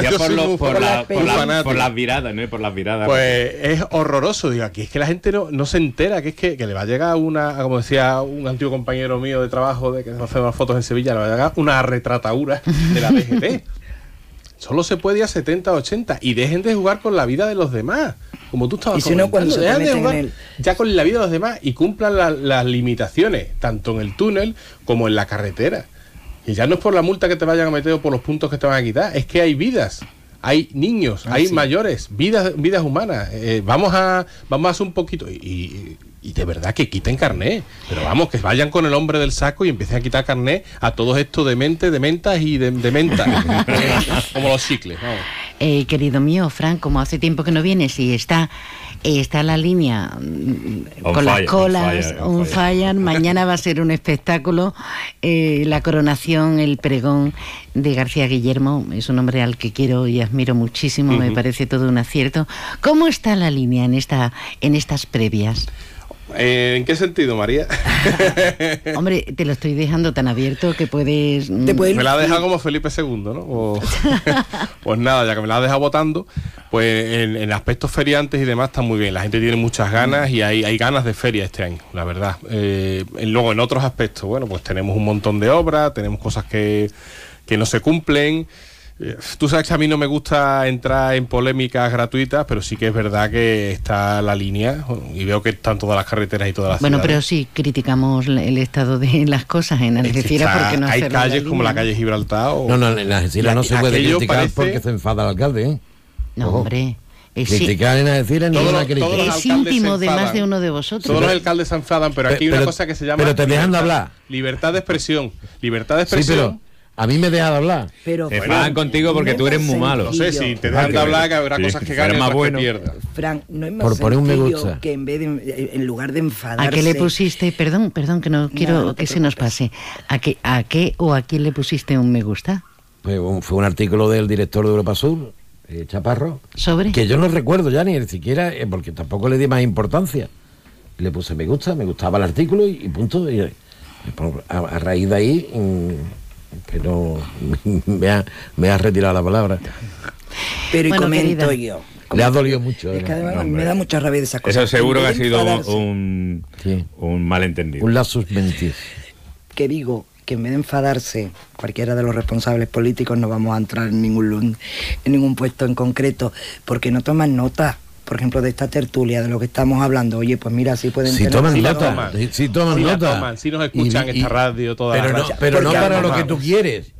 por las viradas, ¿no? Por las viradas. Pues es horroroso, digo, aquí es que la gente no se entera, que es que le va a llegar como decía un antiguo compañero mío de trabajo, de que hace unas fotos en Sevilla, le va a llegar una retratadura de la DGT. Solo se puede ir a 70, 80 y dejen de jugar con la vida de los demás, como tú estabas comentando. Cuando dejen de jugar ya con la vida de los demás y cumplan las limitaciones, tanto en el túnel como en la carretera. Y ya no es por la multa que te vayan a meter o por los puntos que te van a quitar, es que hay vidas, hay niños, hay mayores, vidas humanas. Vamos a hacer un poquito y de verdad que quiten carné, pero vamos, que vayan con el hombre del saco y empiecen a quitar carné a todos estos dementas y de menta, como los chicles. Vamos. Querido mío, Fran, como hace tiempo que no vienes y está la línea con las colas, on fire. Mañana va a ser un espectáculo, la coronación, el pregón de García Guillermo. Es un hombre al que quiero y admiro muchísimo, me parece todo un acierto. ¿Cómo está la línea en estas previas? ¿En qué sentido, María? Hombre, te lo estoy dejando tan abierto que puedes... Me la ha dejado como Felipe II, ¿no? Pues nada, ya que me la ha dejado votando, pues en aspectos feriantes y demás está muy bien. La gente tiene muchas ganas y hay ganas de feria este año, la verdad. Luego, en otros aspectos, bueno, pues tenemos un montón de obras, tenemos cosas que no se cumplen. Tú sabes que a mí no me gusta entrar en polémicas gratuitas, pero sí que es verdad que está la línea y veo que están todas las carreteras y todas las ciudades. Pero sí criticamos el estado de las cosas en Algeciras porque no hay calles como la calle Gibraltar No, en Algeciras no se puede criticar porque se enfada el alcalde, No, hombre. Criticar en Algeciras no es una crítica. Es íntimo de más de uno de vosotros. Todos los alcaldes se enfadan, pero aquí hay una cosa que se llama... Pero te dejan de hablar. Libertad de expresión. Sí, pero a mí me deja de hablar. Pero se enfadan contigo porque tú eres muy malo. No sé, si te dejan de hablar, que habrá cosas que ganen y otras que pierdan. Frank, no es más por poner un me sencillo gusta. Que en lugar de enfadarse... ¿A qué le pusiste? Perdón, que no quiero que se nos pase. ¿A qué o a quién le pusiste un me gusta? Pues fue un artículo del director de Europa Sur, Chaparro. ¿Sobre? Que yo no recuerdo ya ni siquiera, porque tampoco le di más importancia. Le puse me gusta, me gustaba el artículo y punto. Y a raíz de ahí... que no me ha retirado la palabra. Pero comento yo. Le ha dolido mucho. Es que además me da mucha rabia de esa cosa. Eso seguro que ha sido un malentendido. Un lapsus mentis. Que digo que en vez de enfadarse cualquiera de los responsables políticos, no vamos a entrar en ningún puesto en concreto, porque no toman nota. Por ejemplo, de esta tertulia, de lo que estamos hablando. Oye, pues mira, sí pueden tener... Toman nota. Sí toman nota. Si nos escuchan esta radio toda pero no para lo que tú quieres.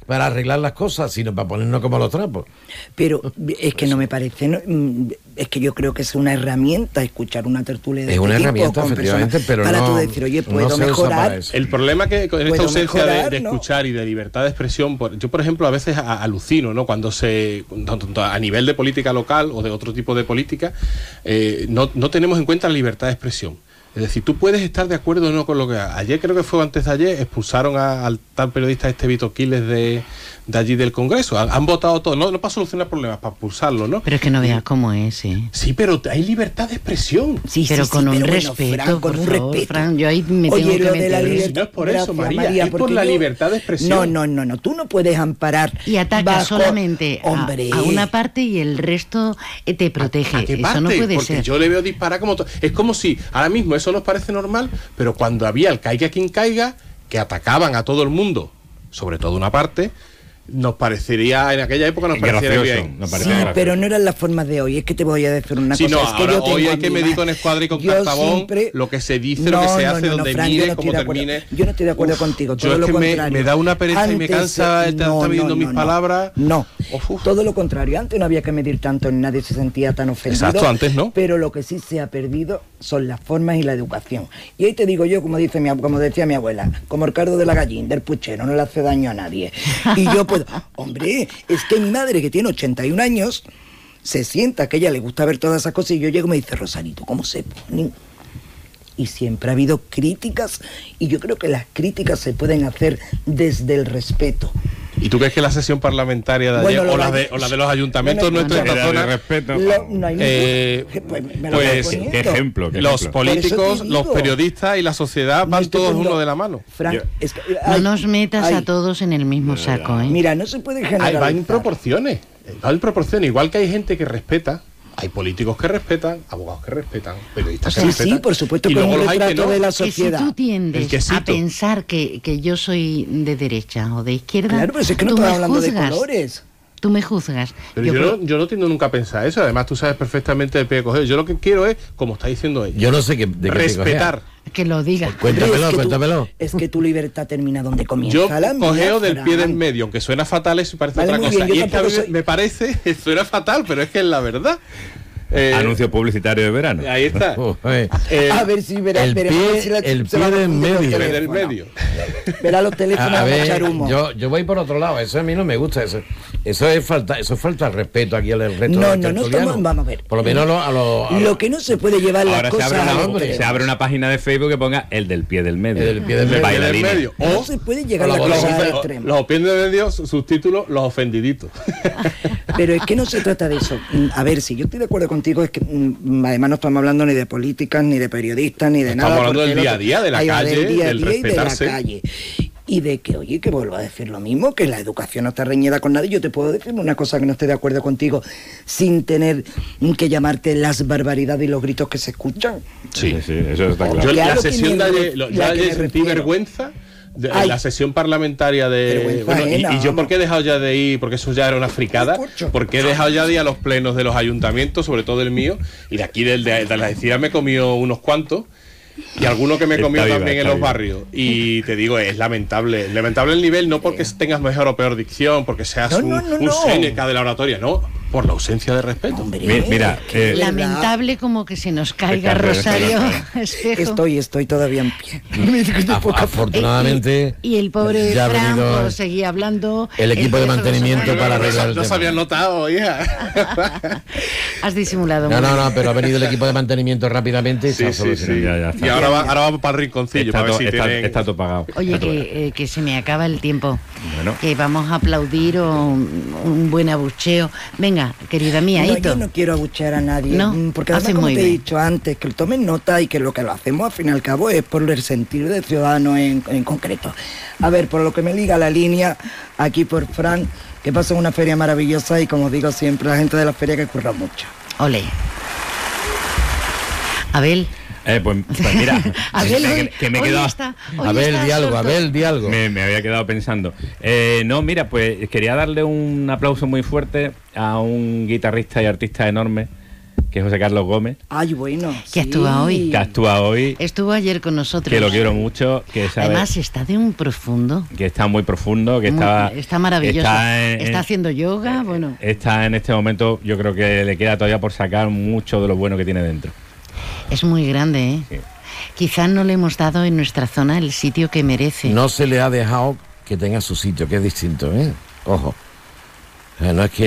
para arreglar las cosas, sino para ponernos como los trapos. Pero es que no me parece, es que yo creo que es una herramienta escuchar una tertulia de es una herramienta, con efectivamente, pero para no, tú decir, oye, puedo mejorar. El problema que con esta ausencia de escuchar y de libertad de expresión, yo por ejemplo a veces alucino, ¿no? Cuando a nivel de política local o de otro tipo de política, no tenemos en cuenta la libertad de expresión. Es decir, tú puedes estar de acuerdo o no con lo que... Ayer, creo que fue antes de ayer, expulsaron al tal periodista Vito Quiles de allí del Congreso. Han votado todo, no para solucionar problemas, para expulsarlo, ¿no? Pero es que no veas cómo es, ¿sí? Sí, pero hay libertad de expresión. Sí, pero con un respeto, por favor, Fran, yo ahí me tengo que meter. No es por eso, María, es por la libertad de expresión. No, tú no puedes amparar. Y atacas solamente a una parte y el resto te protege. ¿A qué parte? Eso no puede porque ser. Yo le veo disparar como... Es como si ahora mismo eso nos parece normal, pero cuando había el caiga quien caiga, que atacaban a todo el mundo, sobre todo una parte, nos parecería, en aquella época nos parecería bien. Sí, pero no eran las formas de hoy. Es que te voy a decir una cosa. No, es que ahora, yo hoy hay que medir con escuadra y con cartabón lo que se dice, lo que se hace, donde Fran, mire, cómo termine. Yo no estoy de acuerdo contigo. Yo todo es lo que contrario. me da una pereza y me cansa estar viendo mis palabras. No, todo lo contrario. Antes no había que medir tanto, nadie se sentía tan ofendido. Exacto, antes no. Pero lo que sí se ha perdido son las formas y la educación. Y ahí te digo yo, como decía mi abuela, como el cardo de la gallina, del puchero, no le hace daño a nadie. Y yo puedo... Hombre, es que mi madre, que tiene 81 años, se sienta, que a ella le gusta ver todas esas cosas, y yo llego y me dice, Rosarito, ¿cómo se pone? Y siempre ha habido críticas, y yo creo que las críticas se pueden hacer desde el respeto. ¿Y tú crees que la sesión parlamentaria de ayer, o la de los ayuntamientos nuestros en esta zona, respeto? No hay ¿qué ejemplo? Los políticos, los periodistas y la sociedad van todos uno de la mano. Frank, no nos metas a todos en el mismo saco, ¿eh? Mira, no se puede generalizar. Va en proporciones. Igual que hay gente que respeta. Hay políticos que respetan, abogados que respetan, periodistas que respetan. Sí, por supuesto, y que luego un los hay que retrato no. de la sociedad. Que si tú tiendes a pensar que yo soy de derecha o de izquierda, claro, pero es que no estás hablando de colores. Tú me juzgas. Pero yo no tiendo nunca a pensar eso. Además, tú sabes perfectamente el pie de coger. Yo lo que quiero es, como está diciendo ella, yo no sé de qué respetar. Que lo diga. Cuéntamelo. Es que tu libertad termina donde comienza la mía. Yo cogeo del pie del medio, aunque suena fatal, eso parece otra cosa. Y es que a mí me parece, suena fatal, pero es que es la verdad. Anuncio publicitario de verano. Ahí está. A ver si verá el pie del medio. Verá los teléfonos a echar humo. Yo voy por otro lado. Eso a mí no me gusta. Eso es falta de respeto aquí al resto de los estamos, vamos a ver. Por lo menos lo que no se puede llevar las cosas se abre una página de Facebook que ponga el del pie del medio. El del pie del medio. O no se puede llegar a la cosa al extremo. Los pies del medio, subtítulos, los ofendiditos. Pero es que no se trata de eso. A ver, si yo estoy de acuerdo contigo, es que además no estamos hablando ni de políticas, ni de periodistas, ni de nada. Estamos hablando del día a día, de la calle, del respetarse. Y de la calle. Y de que, oye, que vuelvo a decir lo mismo, que la educación no está reñida con nadie. Yo te puedo decir una cosa que no esté de acuerdo contigo sin tener que llamarte las barbaridades y los gritos que se escuchan. Sí, eso está claro. Yo la sesión de ayer sentí vergüenza. La sesión parlamentaria de... Bueno, y yo porque he dejado ya de ir, porque eso ya era una fricada, porque he dejado ya de ir a los plenos de los ayuntamientos, sobre todo el mío, y de aquí de la ciudad me comió unos cuantos, y alguno que me comió también en los barrios. Y te digo, es lamentable el nivel, no porque tengas mejor o peor dicción, porque seas un Séneca de la oratoria, no, por la ausencia de respeto. Mira, lamentable como que se nos caiga Rosario Espejo. Estoy todavía en pie. Afortunadamente. Y el pobre Fran seguía hablando. El equipo de mantenimiento para arreglar el tema. No se había notado, hija. Has disimulado. No, pero ha venido el equipo de mantenimiento rápidamente. Sí. Y ahora vamos para el rinconcillo. Está todo pagado. Oye, que se me acaba el tiempo. Bueno. Que vamos a aplaudir un buen abucheo. Venga, querida mía, yo no quiero abuchear a nadie. No, porque además, como te he dicho antes, que tomen nota y que lo hacemos al fin y al cabo es por el sentir del ciudadano en concreto. A ver, por lo que me liga la línea, aquí por Fran, que pasen una feria maravillosa y como digo siempre, la gente de la feria que curra mucho. Ole. Abel. Pues mira, Abel, que me he quedado. Abel, di algo. Me había quedado pensando. No, mira, pues quería darle un aplauso muy fuerte a un guitarrista y artista enorme que es José Carlos Gómez. Ay, bueno. Que actúa hoy. Que actúa hoy. Estuvo ayer con nosotros. Que lo quiero mucho. Que sabe, además está de un profundo. Que está muy profundo. Que está maravilloso. Está haciendo yoga, bueno. Está en este momento, yo creo que le queda todavía por sacar mucho de lo bueno que tiene dentro. Es muy grande, ¿eh? Sí. Quizás no le hemos dado en nuestra zona el sitio que merece. No se le ha dejado que tenga su sitio, que es distinto, ¿eh? Ojo. No es que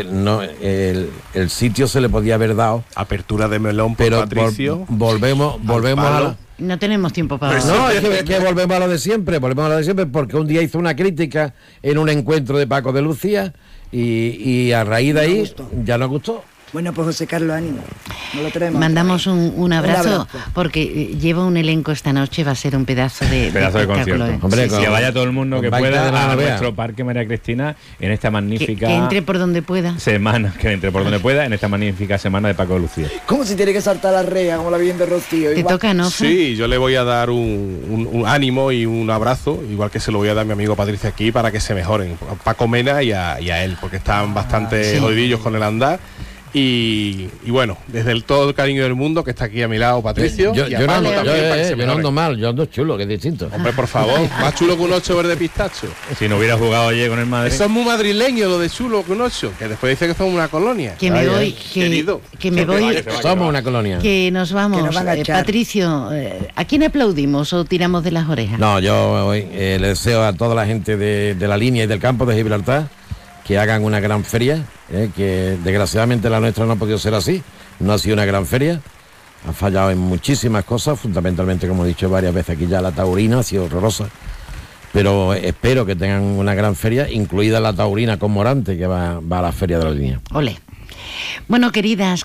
el sitio se le podía haber dado. Apertura de melón por pero Patricio. Volvemos a lo... No tenemos tiempo para... No, es que volvemos a lo de siempre, porque un día hizo una crítica en un encuentro de Paco de Lucía y a raíz de ahí ya nos gustó. Bueno, pues José Carlos, ánimo. No lo tenemos. Mandamos un abrazo, porque lleva un elenco esta noche, va a ser un pedazo de concierto. Hombre, que vaya todo el mundo que pueda a nuestro Parque María Cristina en esta magnífica... Que entre por donde pueda. Que entre por donde pueda en esta magnífica semana de Paco de Lucía. ¿Cómo se tiene que saltar la rea, como la bien de Rocío? Te toca, ¿no? Sí, yo le voy a dar un ánimo y un abrazo, igual que se lo voy a dar a mi amigo Patricio aquí, para que se mejoren. A Paco Mena y a él, porque están bastante jodidillos con el andar. Y bueno, desde todo el cariño del mundo, que está aquí a mi lado Patricio. Yo no ando mal, yo ando chulo, que es distinto. Hombre, por favor, más chulo que un 8 verde pistacho. Si no hubiera jugado ayer con el Madrid. Eso es muy madrileño, lo de chulo que un 8, que después dice que somos una colonia. Que me voy, que me voy. Somos una colonia. Que nos vamos. Patricio, ¿a quién aplaudimos o tiramos de las orejas? No, yo hoy le deseo a toda la gente de la línea y del campo de Gibraltar que hagan una gran feria, que desgraciadamente la nuestra no ha podido ser así, no ha sido una gran feria, ha fallado en muchísimas cosas, fundamentalmente, como he dicho varias veces aquí ya, la taurina ha sido horrorosa, pero espero que tengan una gran feria, incluida la taurina con Morante, que va a la feria de la línea. Ole. Bueno, queridos,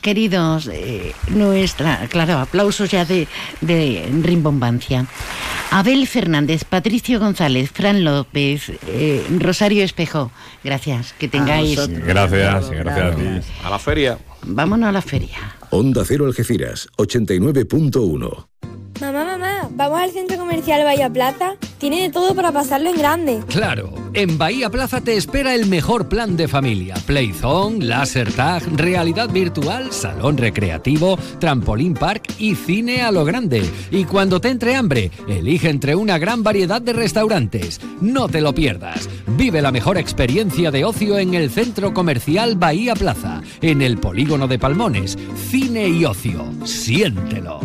aplausos ya de rimbombancia. Abel Fernández, Patricio González, Fran López, Rosario Espejo, gracias, que tengáis... Gracias a ti. A la feria. Vámonos a la feria. Onda Cero Algeciras, 89.1. Mamá, ¿vamos al centro comercial Bahía Plaza? Tiene de todo para pasarlo en grande. Claro, en Bahía Plaza te espera el mejor plan de familia. Playzone, láser tag, realidad virtual, salón recreativo, trampolín park y cine a lo grande. Y cuando te entre hambre, elige entre una gran variedad de restaurantes. No te lo pierdas. Vive la mejor experiencia de ocio en el centro comercial Bahía Plaza, en el polígono de Palmones. Cine y ocio. Siéntelo.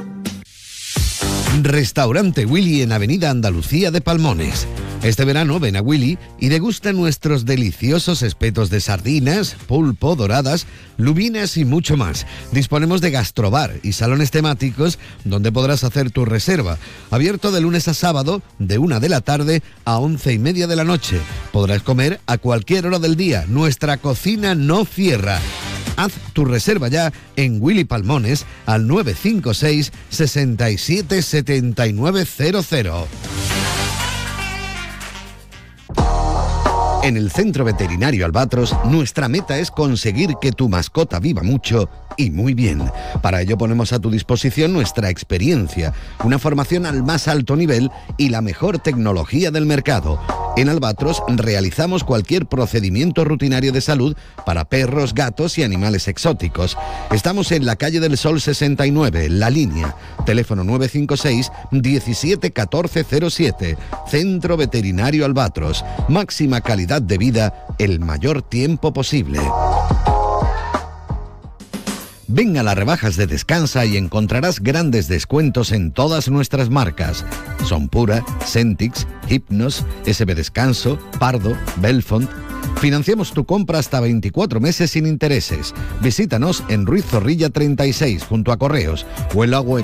Restaurante Willy en Avenida Andalucía de Palmones. Este verano ven a Willy y degusta nuestros deliciosos espetos de sardinas, pulpo, doradas, lubinas y mucho más. Disponemos de gastrobar y salones temáticos donde podrás hacer tu reserva. Abierto de lunes a sábado de 1 de la tarde a 11:30 de la noche. Podrás comer a cualquier hora del día. Nuestra cocina no cierra. Haz tu reserva ya en Willy Palmones al 956 67 7900. En el Centro Veterinario Albatros, nuestra meta es conseguir que tu mascota viva mucho y muy bien. Para ello ponemos a tu disposición nuestra experiencia, una formación al más alto nivel y la mejor tecnología del mercado. En Albatros realizamos cualquier procedimiento rutinario de salud para perros, gatos y animales exóticos. Estamos en la calle del Sol 69, La Línea. Teléfono 956 17 14 07. Centro Veterinario Albatros. Máxima calidad de vida el mayor tiempo posible. Ven a las rebajas de Descansa y encontrarás grandes descuentos en todas nuestras marcas. Son Pura, Centix, Hypnos, SB Descanso, Pardo, Belfont. Financiamos tu compra hasta 24 meses sin intereses. Visítanos en Ruiz Zorrilla 36 junto a Correos o en la web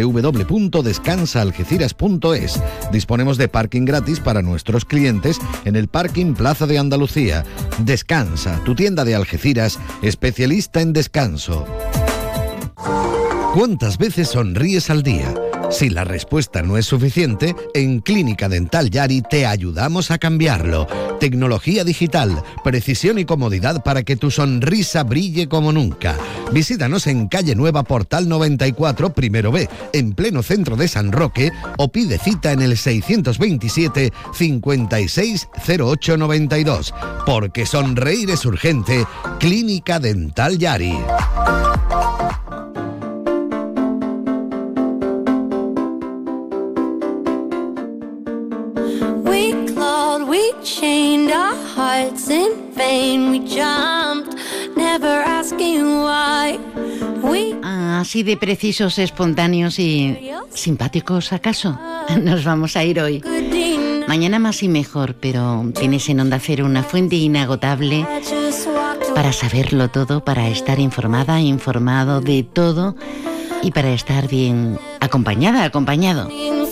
www.descansaalgeciras.es. Disponemos de parking gratis para nuestros clientes en el Parking Plaza de Andalucía. Descansa, tu tienda de Algeciras, especialista en descanso. ¿Cuántas veces sonríes al día? Si la respuesta no es suficiente, en Clínica Dental Yari te ayudamos a cambiarlo. Tecnología digital, precisión y comodidad para que tu sonrisa brille como nunca. Visítanos en Calle Nueva Portal 94, primero B, en pleno centro de San Roque, o pide cita en el 627 56 08 92. Porque sonreír es urgente. Clínica Dental Yari. hearts in vain. We jumped, never asking why. Así de precisos, espontáneos y simpáticos, ¿acaso? Nos vamos a ir hoy. Mañana más y mejor, pero tienes en Onda Cero una fuente inagotable para saberlo todo, para estar informada, informado de todo y para estar bien acompañada, acompañado.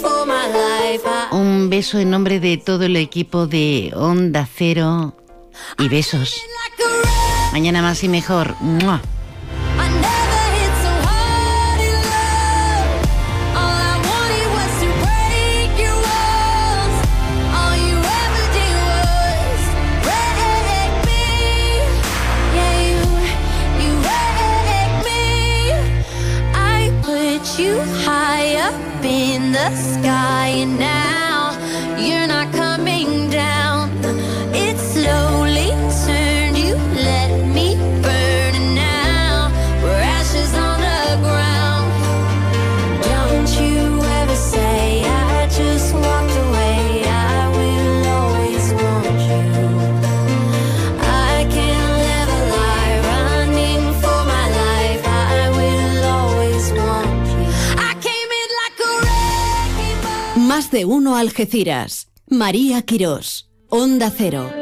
Un beso en nombre de todo el equipo de Onda Cero y besos. Mañana más y mejor. ¡Mua! You high up in the sky, and now you're not coming down. It slowly turned, you let me burn, and now we're ashes on the ground. Don't you ever say I just walked away. I will always want you. I can't live a lie, running for my life. I will always want you. Más de uno Algeciras. María Quirós. Onda Cero.